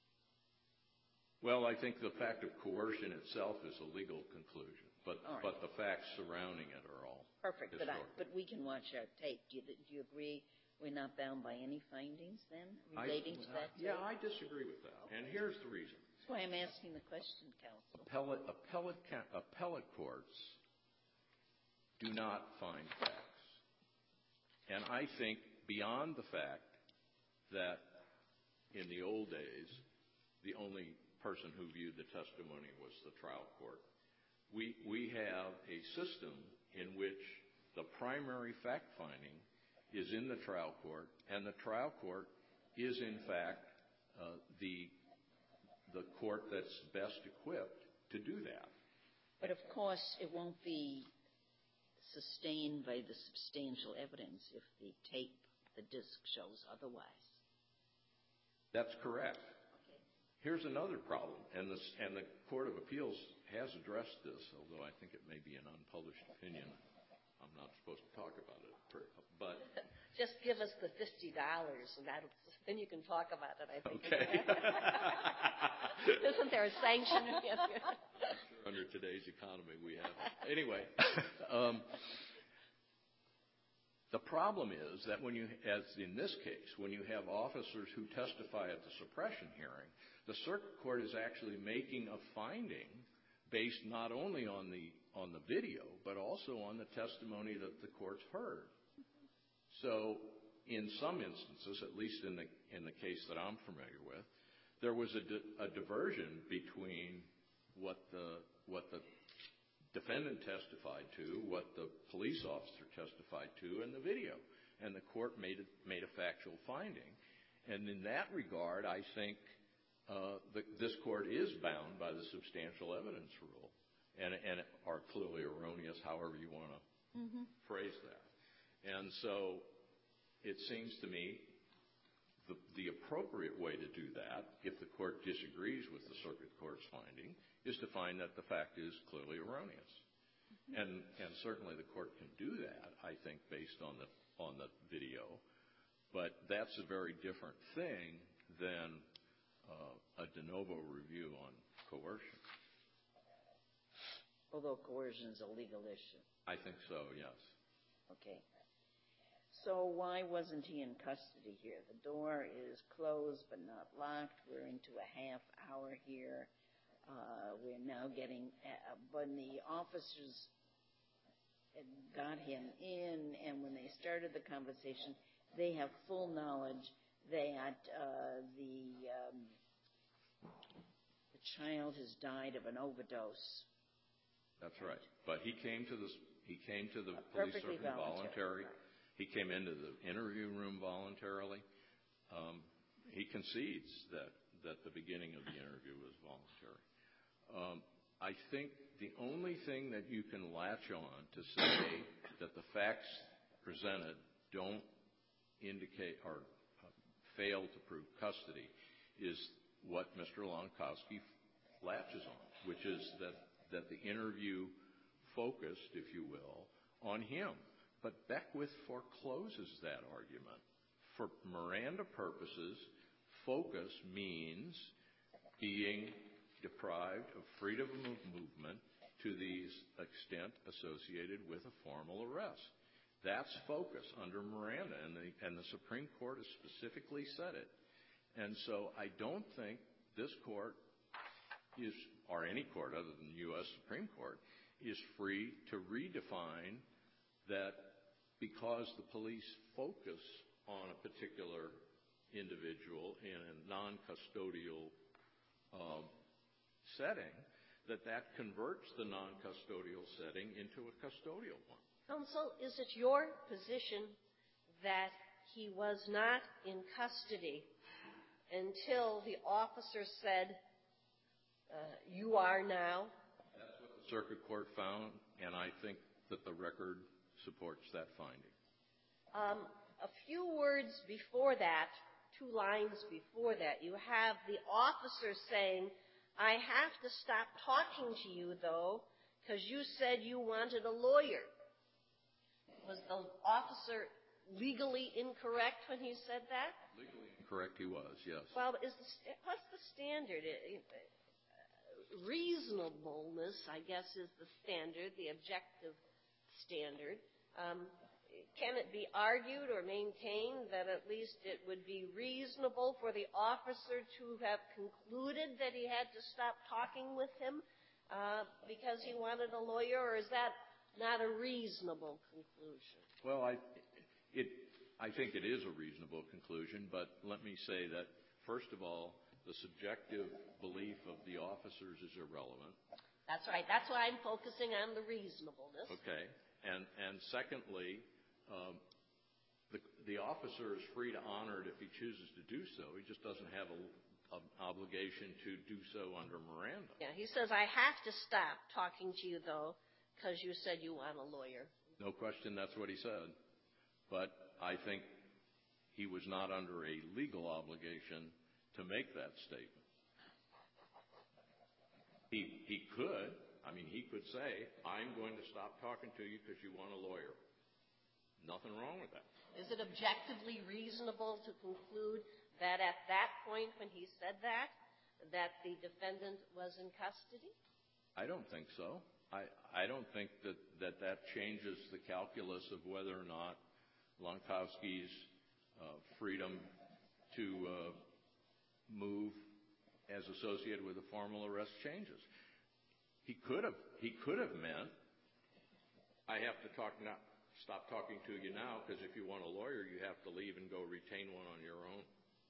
Well, I think the fact of coercion itself is a legal conclusion, but All right. but the facts surrounding it are all Perfect. But, I, historical. but we can watch our tape. Do you, do you agree we're not bound by any findings then relating I, to that tape? Yeah, I disagree with that, and here's the reason. That's why I'm asking the question, counsel. Appellate, appellate, appellate courts do not find facts. And I think beyond the fact that in the old days, the only person who viewed the testimony was the trial court, we, we have a system in which the primary fact-finding is in the trial court, and the trial court is, in fact, uh, the the court that's best equipped to do that. But, of course, it won't be sustained by the substantial evidence if the tape, the disc, shows otherwise. That's correct. Okay. Here's another problem, and, this, and the Court of Appeals has addressed this, although I think it may be an unpublished opinion. I'm not supposed to talk about it, but... Just give us the fifty dollars, and that'll, then you can talk about it, I think. Okay. Isn't there a sanction? Under today's economy, we have it. Anyway, um, the problem is that when you, as in this case, when you have officers who testify at the suppression hearing, the circuit court is actually making a finding based not only on the on the video, but also on the testimony that the court's heard. So in some instances, at least in the in the case that I'm familiar with, there was a, di- a diversion between what the what the defendant testified to, what the police officer testified to, and the video, and the court made a, made a factual finding. And in that regard, I think uh, the, this court is bound by the substantial evidence rule, and and are clearly erroneous, however you want to mm-hmm. phrase that. And so it seems to me the, the appropriate way to do that, if the court disagrees with the circuit court's finding, is to find that the fact is clearly erroneous. Mm-hmm. And and certainly the court can do that, I think, based on the on the video. But that's a very different thing than uh, a de novo review on coercion. Although coercion is a legal issue. I think so, yes. Okay. So why wasn't he in custody here? The door is closed but not locked. We're into a half hour here. Uh, we're now getting, uh, when the officers had got him in, and when they started the conversation, they have full knowledge that uh, the um, the child has died of an overdose. That's right. But he came to the he came to the police station voluntary. He came into the interview room voluntarily. Um, he concedes that that the beginning of the interview was voluntary. Um, I think the only thing that you can latch on to say that the facts presented don't indicate or uh, fail to prove custody is what Mister Lonkowski latches on, which is that, that the interview focused, if you will, on him. But Beckwith forecloses that argument. For Miranda purposes, focus means being deprived of freedom of movement to the extent associated with a formal arrest. That's focus under Miranda, and the, and the Supreme Court has specifically said it. And so I don't think this court is, or any court other than the U S Supreme Court, is free to redefine that because the police focus on a particular individual in a non-custodial um, setting, that that converts the non-custodial setting into a custodial one. Counsel, is it your position that he was not in custody until the officer said, uh, you are now? That's what the circuit court found, and I think that the record supports that finding. Um, a few words before that, two lines before that, you have the officer saying, I have to stop talking to you, though, because you said you wanted a lawyer. Was the officer legally incorrect when he said that? Legally incorrect he was, yes. Well, is the, what's the standard? Reasonableness, I guess, is the standard, the objective standard. Um, can it be argued or maintained that at least it would be reasonable for the officer to have concluded that he had to stop talking with him uh, because he wanted a lawyer, or is that not a reasonable conclusion? Well, I, it, I think it is a reasonable conclusion, but let me say that, first of all, the subjective belief of the officers is irrelevant. That's right. That's why I'm focusing on the reasonableness. Okay. And, and secondly, um, the, the officer is free to honor it if he chooses to do so. He just doesn't have a, an obligation to do so under Miranda. Yeah, he says, I have to stop talking to you, though, because you said you want a lawyer. No question that's what he said. But I think he was not under a legal obligation to make that statement. He, he could. I mean, he could say, I'm going to stop talking to you because you want a lawyer. Nothing wrong with that. Is it objectively reasonable to conclude that at that point when he said that, that the defendant was in custody? I don't think so. I, I don't think that, that that changes the calculus of whether or not Lonkowski's uh, freedom to uh, move as associated with a formal arrest changes. He could have he could have meant, I have to talk not stop talking to you now because if you want a lawyer, you have to leave and go retain one on your own.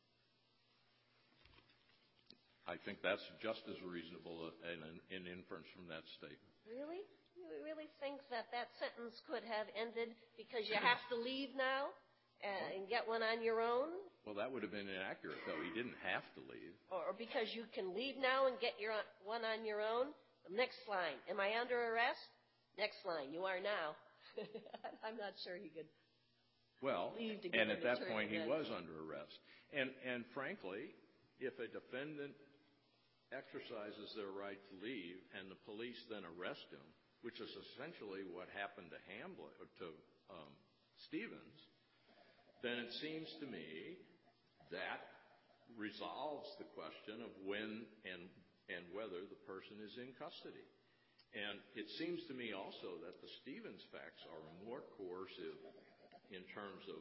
I think that's just as reasonable an, an inference from that statement. Really? You really think that that sentence could have ended because you have to leave now and get one on your own? Well, that would have been inaccurate, though. He didn't have to leave. Or because you can leave now and get your one on your own? Next line, am I under arrest? Next line, you are now. I'm not sure he could well, leave to and get at that attorney point he then. was under arrest. And, and frankly, if a defendant exercises their right to leave and the police then arrest him, which is essentially what happened to Hamblin, or to um, Stevens, then it seems to me that resolves the question of when and, and whether the person is in custody. And it seems to me also that the Stevens facts are more coercive in terms of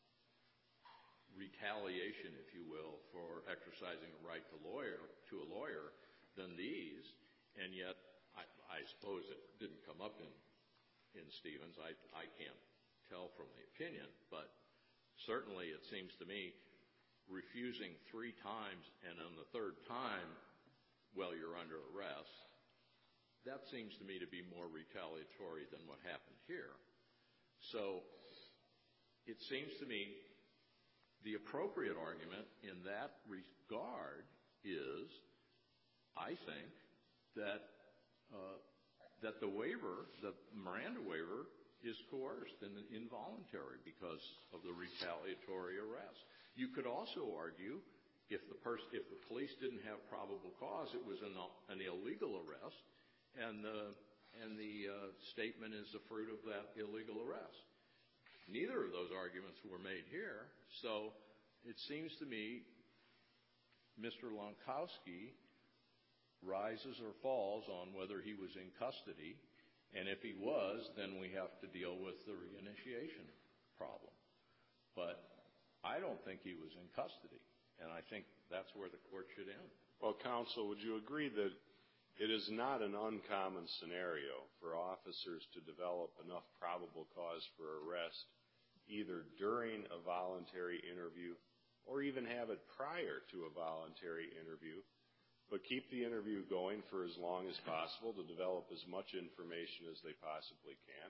retaliation, if you will, for exercising a right to lawyer to a lawyer than these. And yet, I, I suppose it didn't come up in in Stevens. I I can't tell from the opinion, but certainly it seems to me refusing three times and on the third time, well, you're under arrest, that seems to me to be more retaliatory than what happened here. So it seems to me the appropriate argument in that regard is, I think, that uh, that the waiver, the Miranda waiver, is coerced and involuntary because of the retaliatory arrest. You could also argue if the pers- if the police didn't have probable cause, it was an, an illegal arrest, and the and the uh, statement is the fruit of that illegal arrest. Neither of those arguments were made here, so it seems to me Mister Lonkowski rises or falls on whether he was in custody, and if he was, then we have to deal with the reinitiation problem. But I don't think he was in custody, and I think that's where the court should end. Well, counsel, would you agree that it is not an uncommon scenario for officers to develop enough probable cause for arrest either during a voluntary interview or even have it prior to a voluntary interview, but keep the interview going for as long as possible to develop as much information as they possibly can,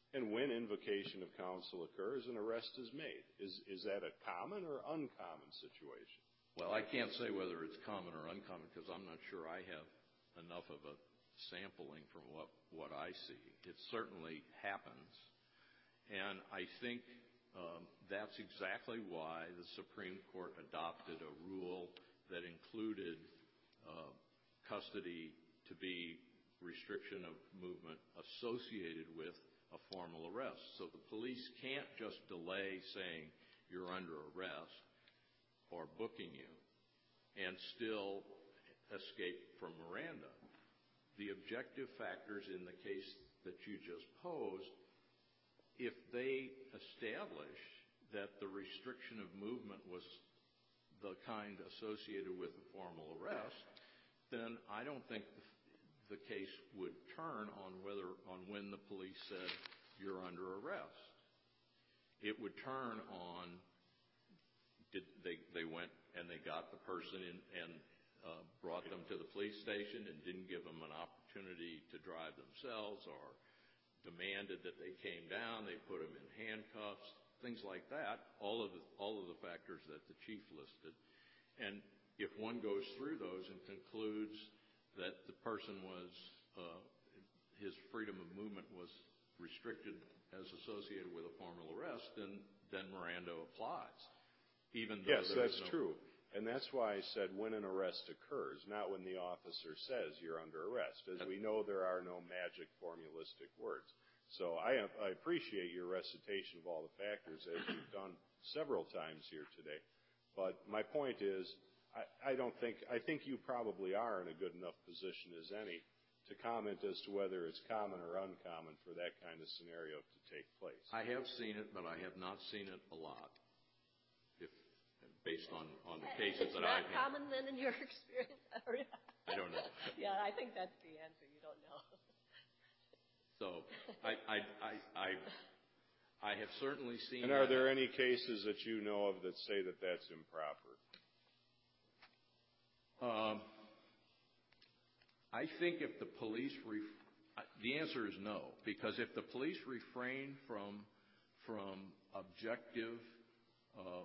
And when invocation of counsel occurs, an arrest is made. Is is that a common or uncommon situation? Well, I can't say whether it's common or uncommon because I'm not sure I have enough of a sampling from what, what I see. It certainly happens. And I think um, that's exactly why the Supreme Court adopted a rule that included uh, custody to be restriction of movement associated with a formal arrest. So the police can't just delay saying you're under arrest or booking you and still escape from Miranda. The objective factors in the case that you just posed, if they establish that the restriction of movement was the kind associated with a formal arrest, then I don't think the, the case would turn on whether on when the police said you're under arrest. It would turn on did they they went and they got the person in, and uh, brought them to the police station and didn't give them an opportunity to drive themselves, or demanded that they came down, they put them in handcuffs, things like that. All of the all of the factors that the chief listed. And if one goes through those and concludes that the person was uh, his freedom of movement was restricted as associated with a formal arrest, then then Miranda applies. Even though yes, there that's is no true. And that's why I said when an arrest occurs, not when the officer says you're under arrest. As we know, there are no magic formulistic words. So I, I appreciate your recitation of all the factors, as you've done several times here today. But my point is, I, I don't think, I think you probably are in a good enough position as any to comment as to whether it's common or uncommon for that kind of scenario to take place. I have seen it, but I have not seen it a lot. Based on, on the cases it's that I've had. It's not common then in your experience? I don't know. Yeah, I think that's the answer. You don't know. So I, I, I, I, I have certainly seen And are that. there any cases that you know of that say that that's improper? Um, I think if the police, ref- the answer is no, because if the police refrain from, from objective uh,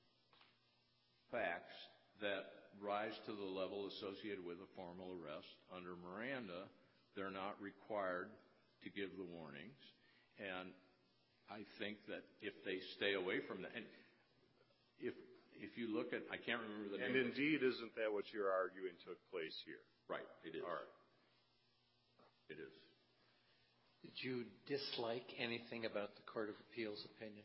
facts that rise to the level associated with a formal arrest under Miranda, they're not required to give the warnings. And I think that if they stay away from that, and if if you look at, I can't remember the name. And indeed, isn't that what you're arguing took place here? Right, it is. All right. It is. Did you dislike anything about the Court of Appeals opinion?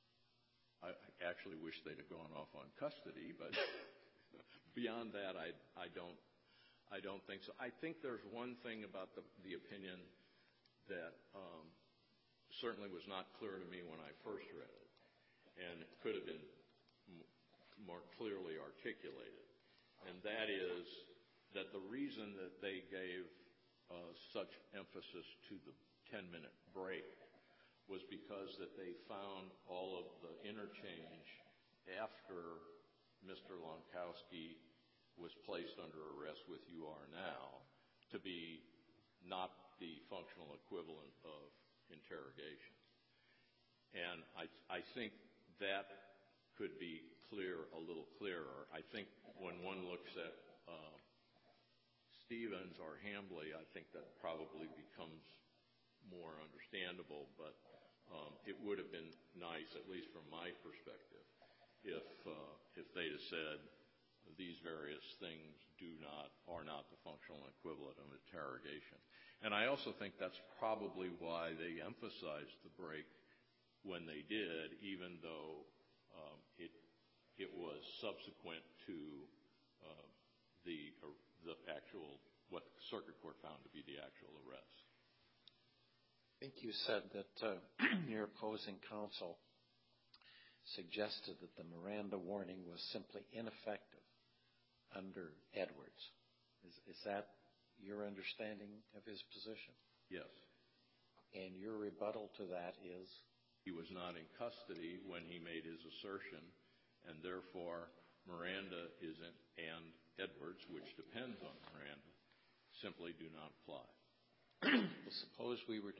I actually wish they'd have gone off on custody, but beyond that, I, I don't, I don't think so. I think there's one thing about the, the opinion that um, certainly was not clear to me when I first read it, and it could have been m- more clearly articulated, and that is that the reason that they gave uh, such emphasis to the ten-minute break was because that they found all of the interchange after Mister Lonkowski was placed under arrest with you are now to be not the functional equivalent of interrogation. And I, I think that could be clear, a little clearer. I think when one looks at uh, Stevens or Hambly, I think that probably becomes more understandable, but Um, it would have been nice, at least from my perspective, if uh, if they'd have said these various things do not are not the functional equivalent of interrogation. And I also think that's probably why they emphasized the break when they did, even though um, it it was subsequent to uh, the uh, the actual what the circuit court found to be the actual arrest. I think you said that uh, your opposing counsel suggested that the Miranda warning was simply ineffective under Edwards. Is, is that your understanding of his position? Yes. And your rebuttal to that is? He was not in custody when he made his assertion, and therefore Miranda isn't, and Edwards, which depends on Miranda, simply do not apply. Well, suppose we were to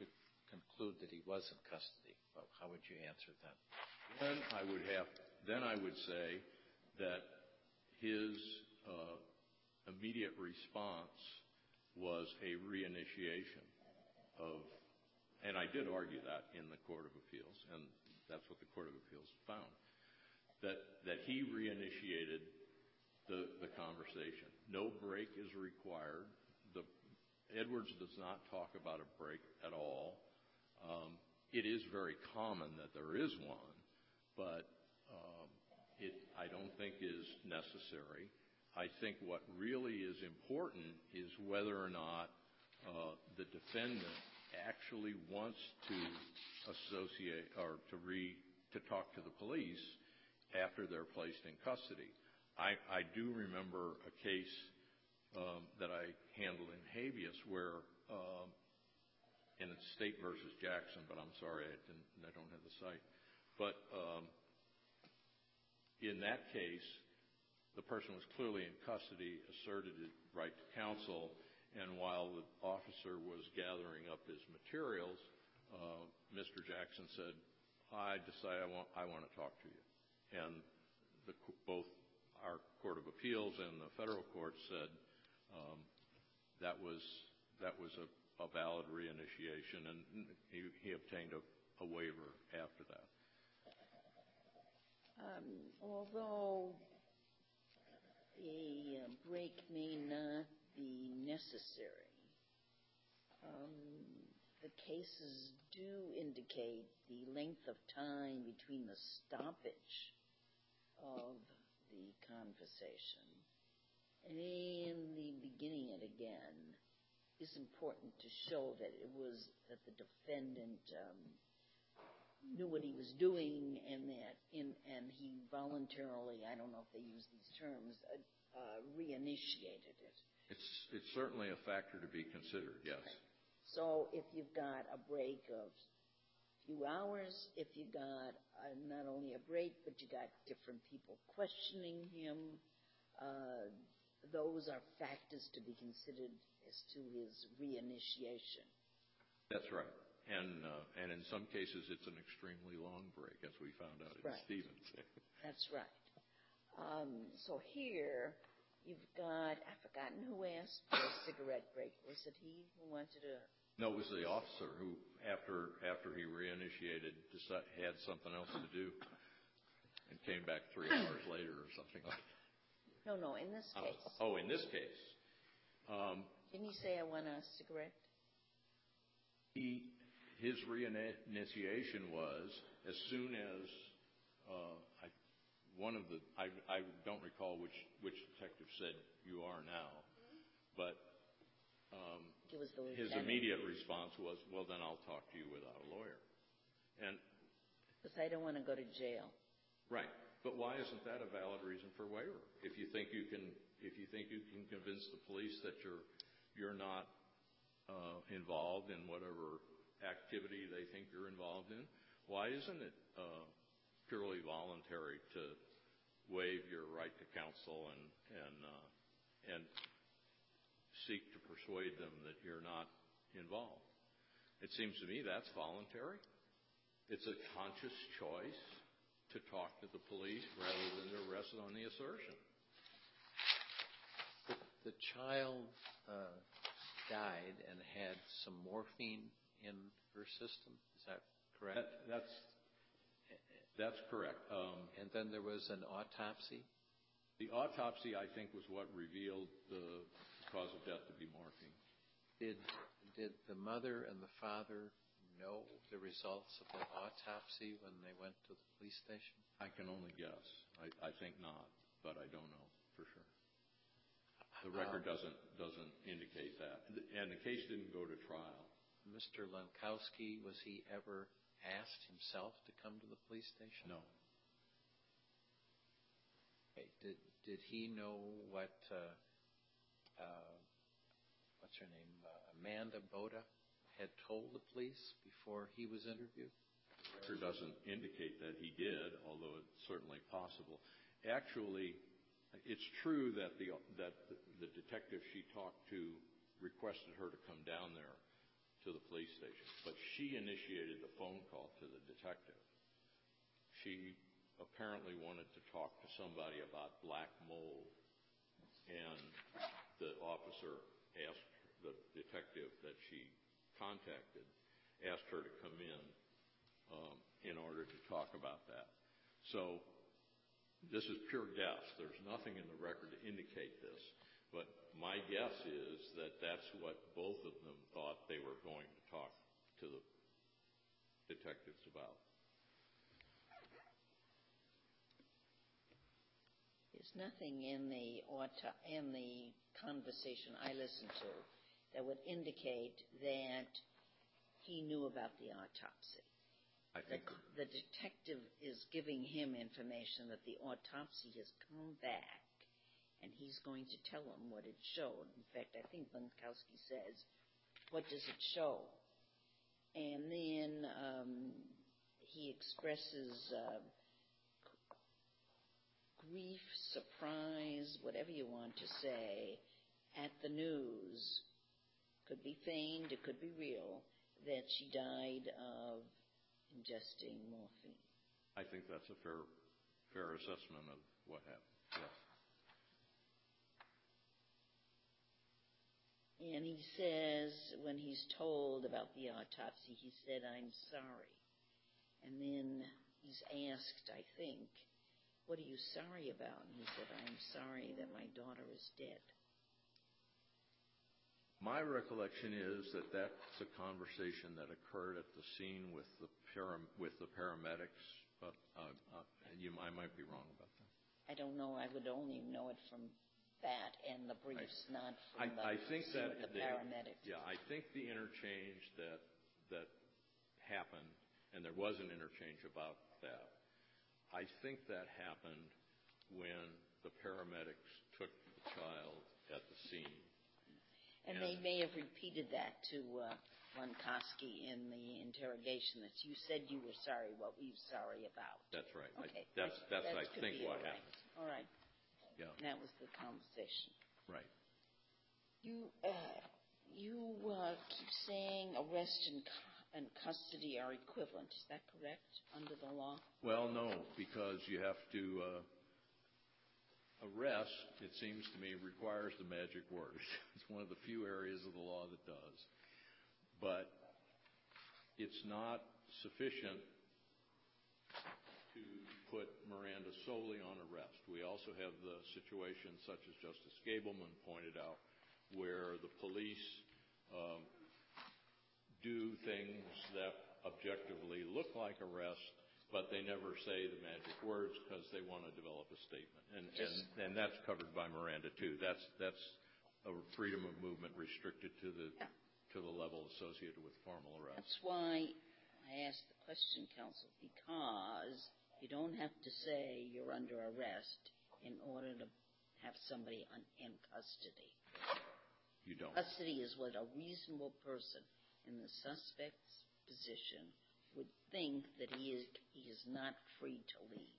conclude that he was in custody. Well, how would you answer that? Then I would have, then I would say that his uh, immediate response was a reinitiation of, and I did argue that in the Court of Appeals, and that's what the Court of Appeals found, that that he reinitiated the the conversation. No break is required. The Edwards does not talk about a break at all. Um, it is very common that there is one, but um, it I don't think is necessary. I think what really is important is whether or not uh, the defendant actually wants to associate or to re to talk to the police after they're placed in custody. I, I do remember a case um, that I handled in habeas where, um, and it's State versus Jackson, but I'm sorry I didn't, I don't have the site. But um, in that case, the person was clearly in custody, asserted his right to counsel, and while the officer was gathering up his materials, uh, Mister Jackson said, "I decide I want I want to talk to you." And the, both our Court of Appeals and the federal court said um, that was that was a, a valid reinitiation, and he, he obtained a, a waiver after that. Um, although a uh, break may not be necessary, um, the cases do indicate the length of time between the stoppage of the conversation and the beginning it again is important to show that it was that the defendant um, knew what he was doing, and that in and he voluntarily, I don't know if they use these terms, uh, uh, reinitiated it. It's it's certainly a factor to be considered, yes. Right. So if you've got a break of a few hours, if you got uh, not only a break, but you got different people questioning him, uh, those are factors to be considered as to his reinitiation. That's right. And uh, and in some cases, it's an extremely long break, as we found out in right. Stevens. That's right. Um, so here, you've got, I've forgotten who asked for a cigarette break. Was it he who wanted to? No, it was the officer who, after after he reinitiated, decided, had something else to do and came back three hours later or something like that. No, no, in this case. Uh, oh, in this case. Um, Didn't he say, I want a cigarette? He... His reinitiation was as soon as uh, I, one of the I, I don't recall which which detective said you are now, but um, his immediate response was, "Well, then I'll talk to you without a lawyer." And because I don't want to go to jail. Right, but why isn't that a valid reason for waiver? If you think you can, if you think you can convince the police that you're you're not uh, involved in whatever activity they think you're involved in, why isn't it uh, purely voluntary to waive your right to counsel and and uh, and seek to persuade them that you're not involved? It seems to me that's voluntary. It's a conscious choice to talk to the police rather than to rest on the assertion. The, the child uh, died and had some morphine in her system. Is that correct? That, that's that's correct. Um, and then there was an autopsy? The autopsy, I think, was what revealed the cause of death to be morphine. Did did the mother and the father know the results of the autopsy when they went to the police station? I can only guess. I, I think not, but I don't know for sure. The record um, doesn't doesn't indicate that, and the case didn't go to trial. Mister Lankowski, was he ever asked himself to come to the police station? No. Okay. Did did he know what uh, uh, what's her name, uh, Amanda Boda, had told the police before he was interviewed? The record doesn't indicate that he did, although it's certainly possible. Actually, it's true that the that the, the detective she talked to requested her to come down there to to the police station. But she initiated the phone call to the detective. She apparently wanted to talk to somebody about black mold, and the officer asked the detective that she contacted, asked her to come in um, in order to talk about that. So this is pure guess. There's nothing in the record to indicate this. But my guess is that that's what both of them thought they were going to talk to the detectives about. There's nothing in the auto- in the conversation I listened to that would indicate that he knew about the autopsy. I think the, the detective is giving him information that the autopsy has come back, and he's going to tell him what it showed. In fact, I think Lankowski says, "What does it show?" And then um, he expresses uh, grief, surprise, whatever you want to say, at the news. Could be feigned, it could be real, that she died of ingesting morphine. I think that's a fair, fair assessment of what happened. Yes. And he says, when he's told about the autopsy, he said, "I'm sorry." And then he's asked, I think, "What are you sorry about?" And he said, "I'm sorry that my daughter is dead." My recollection is that that's a conversation that occurred at the scene with the para, with the paramedics, but uh, uh, you, I might be wrong about that. I don't know. I would only know it from that and the briefs, Right. not I, from the, I think that with the the, paramedics. Yeah, I think the interchange that that happened, and there was an interchange about that. I think that happened when the paramedics took the child at the scene. And, and they may have repeated that to uh, Lankowski in the interrogation, that you said you were sorry. What were you sorry about? That's right. Okay. I, that's, that's, that I think, what all right. happened. All right. Yeah. And that was the conversation. Right. You, uh, you uh, keep saying arrest and, cu- and custody are equivalent. Is that correct under the law? Well, no, because you have to uh, arrest, it seems to me, requires the magic word. It's one of the few areas of the law that does. But it's not sufficient to put Miranda solely on arrest. We also have the situation, such as Justice Gableman pointed out, where the police um, do things that objectively look like arrest, but they never say the magic words because they want to develop a statement. And, and, and that's covered by Miranda, too. That's, that's a freedom of movement restricted to the, to the level associated with formal arrest. That's why I asked the question, counsel, because you don't have to say you're under arrest in order to have somebody on, in custody. You don't. Custody is what a reasonable person in the suspect's position would think that he is he is not free to leave.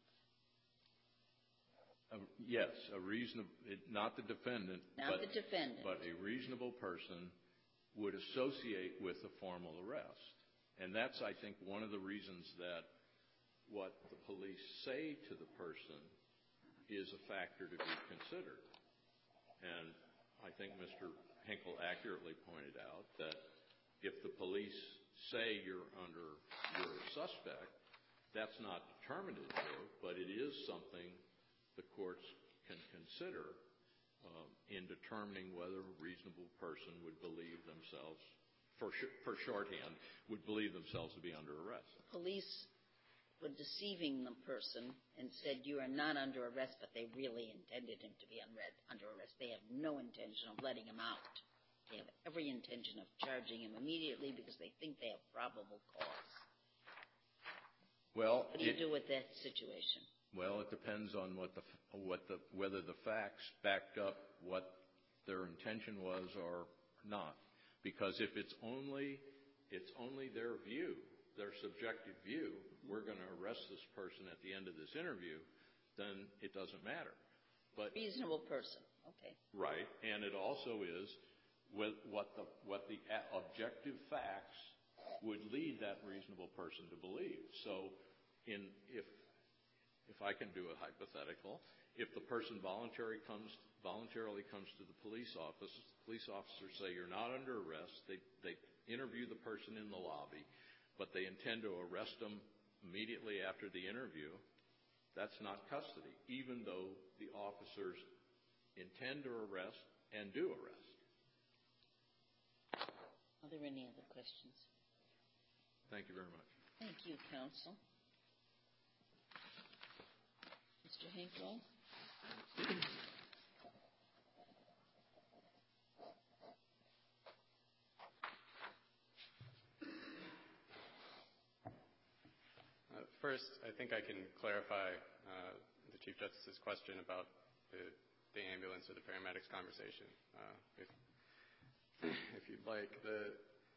Uh, yes, a reasonable, not the defendant, Not but, the defendant. but a reasonable person would associate with a formal arrest. And that's, I think, one of the reasons that what the police say to the person is a factor to be considered. And I think Mister Hinkle accurately pointed out that if the police say you're under, you're a suspect, that's not determinative, but it is something the courts can consider um, in determining whether a reasonable person would believe themselves, for, sh- for shorthand, would believe themselves to be under arrest. Police were deceiving the person and said you are not under arrest, but they really intended him to be unread, under arrest. They have no intention of letting him out. They have every intention of charging him immediately because they think they have probable cause. Well, What do you it, do with that situation? Well, it depends on what the what the whether the facts backed up what their intention was or not. Because if it's only it's only their view, their subjective view, we're going to arrest this person at the end of this interview, then it doesn't matter. But reasonable person, okay. Right, and it also is with what the what the objective facts would lead that reasonable person to believe. So, in if if I can do a hypothetical, if the person voluntarily comes voluntarily comes to the police office, the police officers say you're not under arrest. They they interview the person in the lobby, but they intend to arrest them immediately after the interview. That's not custody, even though the officers intend to arrest and do arrest. Are there any other questions? Thank you very much. Thank you, counsel. Mister Hinkle? Uh, first, I think I can clarify uh, the Chief Justice's question about the, the ambulance or the paramedics conversation. Uh, if, if you'd like, the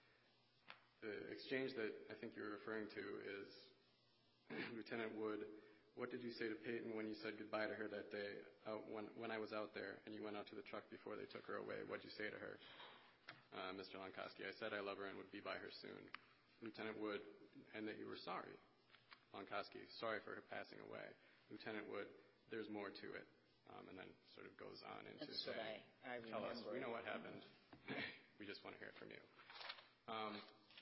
The exchange that I think you're referring to is, Lieutenant Wood, what did you say to Peyton when you said goodbye to her that day out when, when I was out there and you went out to the truck before they took her away? What did you say to her? Uh, Mister Lankoski, I said I love her and would be by her soon. Lieutenant Wood, and that you were sorry. Lankoski, sorry for her passing away. Lieutenant Wood, there's more to it. Um, and then sort of goes on into That's saying, what I, I tell us, remember. we know what happened. We just want to hear it from you. Um,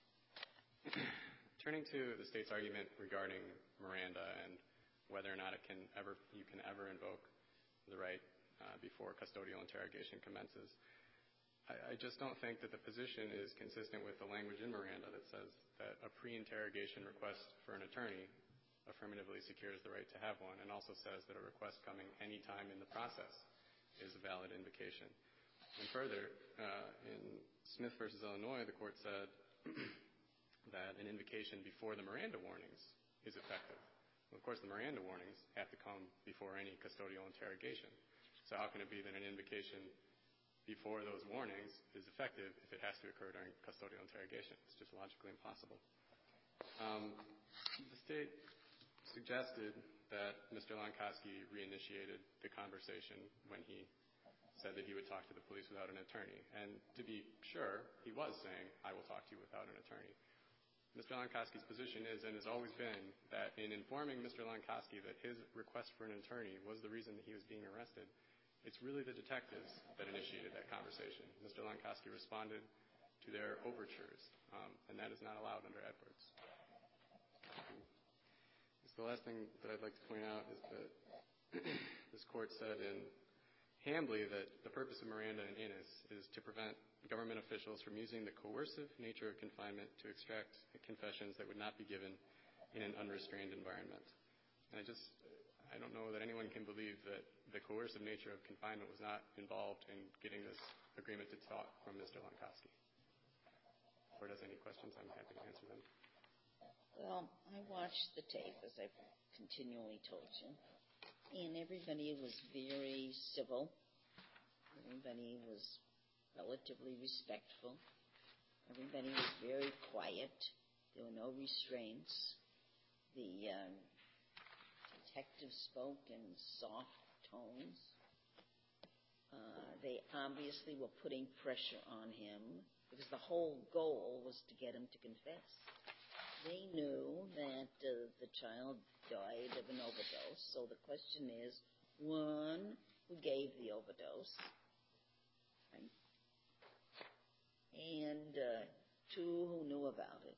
Turning to the state's argument regarding Miranda and whether or not it can ever, you can ever invoke the right uh, before custodial interrogation commences, I, I just don't think that the position is consistent with the language in Miranda that says that a pre-interrogation request for an attorney affirmatively secures the right to have one, and also says that a request coming any time in the process is a valid invocation. And further, uh, in Smith versus Illinois, the court said that an invocation before the Miranda warnings is effective. Well, of course, the Miranda warnings have to come before any custodial interrogation. So how can it be that an invocation before those warnings is effective if it has to occur during custodial interrogation? It's just logically impossible. Um, the state suggested that Mister Lankoski reinitiated the conversation when he said that he would talk to the police without an attorney. And to be sure, he was saying, I will talk to you without an attorney. Mister Lankoski's position is and has always been that in informing Mister Lankoski that his request for an attorney was the reason that he was being arrested, it's really the detectives that initiated that conversation. Mister Lankoski responded to their overtures, um, and that is not allowed under Edwards. The last thing that I'd like to point out is that this court said in Hambly that the purpose of Miranda and Innis is to prevent government officials from using the coercive nature of confinement to extract confessions that would not be given in an unrestrained environment. And I just, I don't know that anyone can believe that the coercive nature of confinement was not involved in getting this agreement to talk from Mister Lankoski. If the court has any questions, I'm happy to answer them. Well, I watched the tape, as I've continually told you, and everybody was very civil. Everybody was relatively respectful. Everybody was very quiet. There were no restraints. The um, detective spoke in soft tones. Uh, they obviously were putting pressure on him because the whole goal was to get him to confess. They knew that uh, the child died of an overdose, so the question is, one, who gave the overdose, right? And uh, two, who knew about it.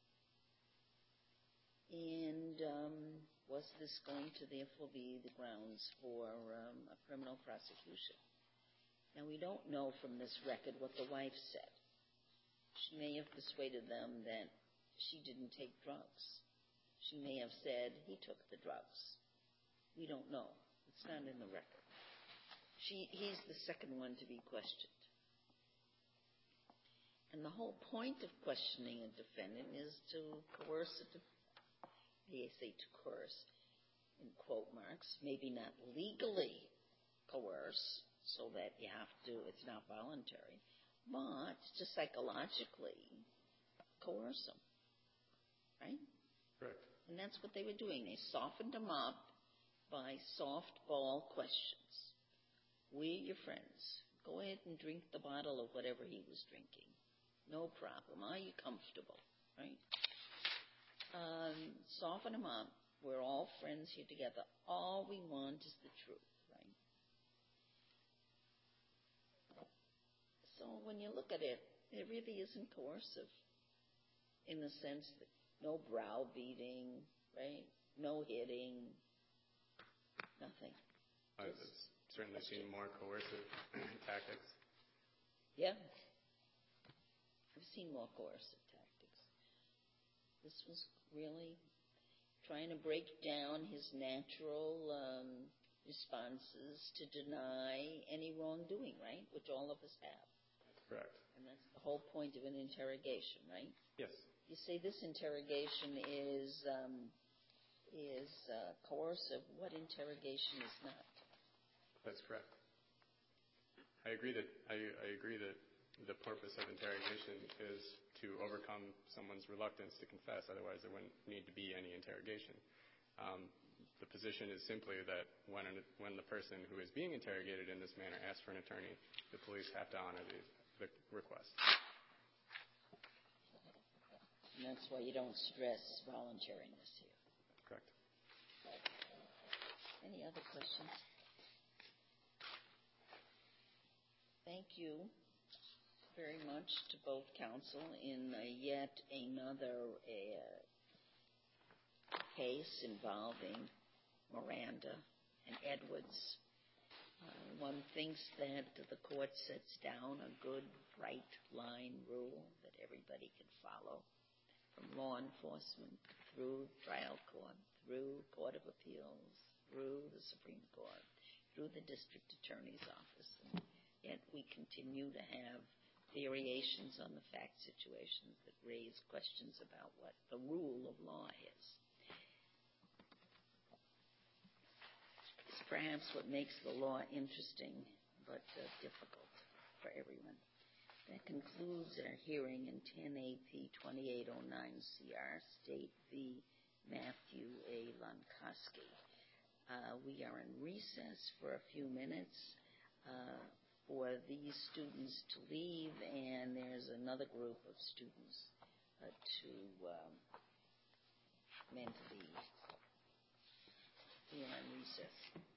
And um, was this going to therefore be the grounds for um, a criminal prosecution? Now, we don't know from this record what the wife said. She may have persuaded them that she didn't take drugs. She may have said he took the drugs. We don't know. It's not in the record. She, he's the second one to be questioned. And the whole point of questioning a defendant is to coerce a defendant. They say to coerce, in quote marks, maybe not legally coerce, so that you have to, it's not voluntary, but to psychologically coerce them. Right? Correct. And that's what they were doing. They softened them up by softball questions. We're your friends. Go ahead and drink the bottle of whatever he was drinking. No problem. Are you comfortable, right? Um, soften him up. We're all friends here together. All we want is the truth, right? So when you look at it, it really isn't coercive in the sense that no browbeating, right? No hitting, nothing. I've certainly seen more coercive tactics. Yeah. I've seen more coercive tactics. This was really trying to break down his natural um, responses to deny any wrongdoing, right? Which all of us have. That's correct. And that's the whole point of an interrogation, right? Yes. You say this interrogation is um, is uh, coercive. What interrogation is not? That's correct. I agree that I, I agree that the purpose of interrogation is to overcome someone's reluctance to confess. Otherwise, there wouldn't need to be any interrogation. Um, the position is simply that when an, when the person who is being interrogated in this manner asks for an attorney, the police have to honor the, the request. And that's why you don't stress voluntariness here. Correct. Any other questions? Thank you very much to both counsel in uh, yet another uh, case involving Miranda and Edwards. Uh, one thinks that the court sets down a good, bright line rule that everybody can follow, from law enforcement through trial court, through Court of Appeals, through the Supreme Court, through the district attorney's office. And yet we continue to have variations on the fact situations that raise questions about what the rule of law is. It's perhaps what makes the law interesting but uh, difficult for everyone. That concludes our hearing in ten A P twenty-eight oh nine C R, State v. Matthew A. Lankoski. Uh, we are in recess for a few minutes uh, for these students to leave, and there's another group of students uh, to um, meant to be, be in recess.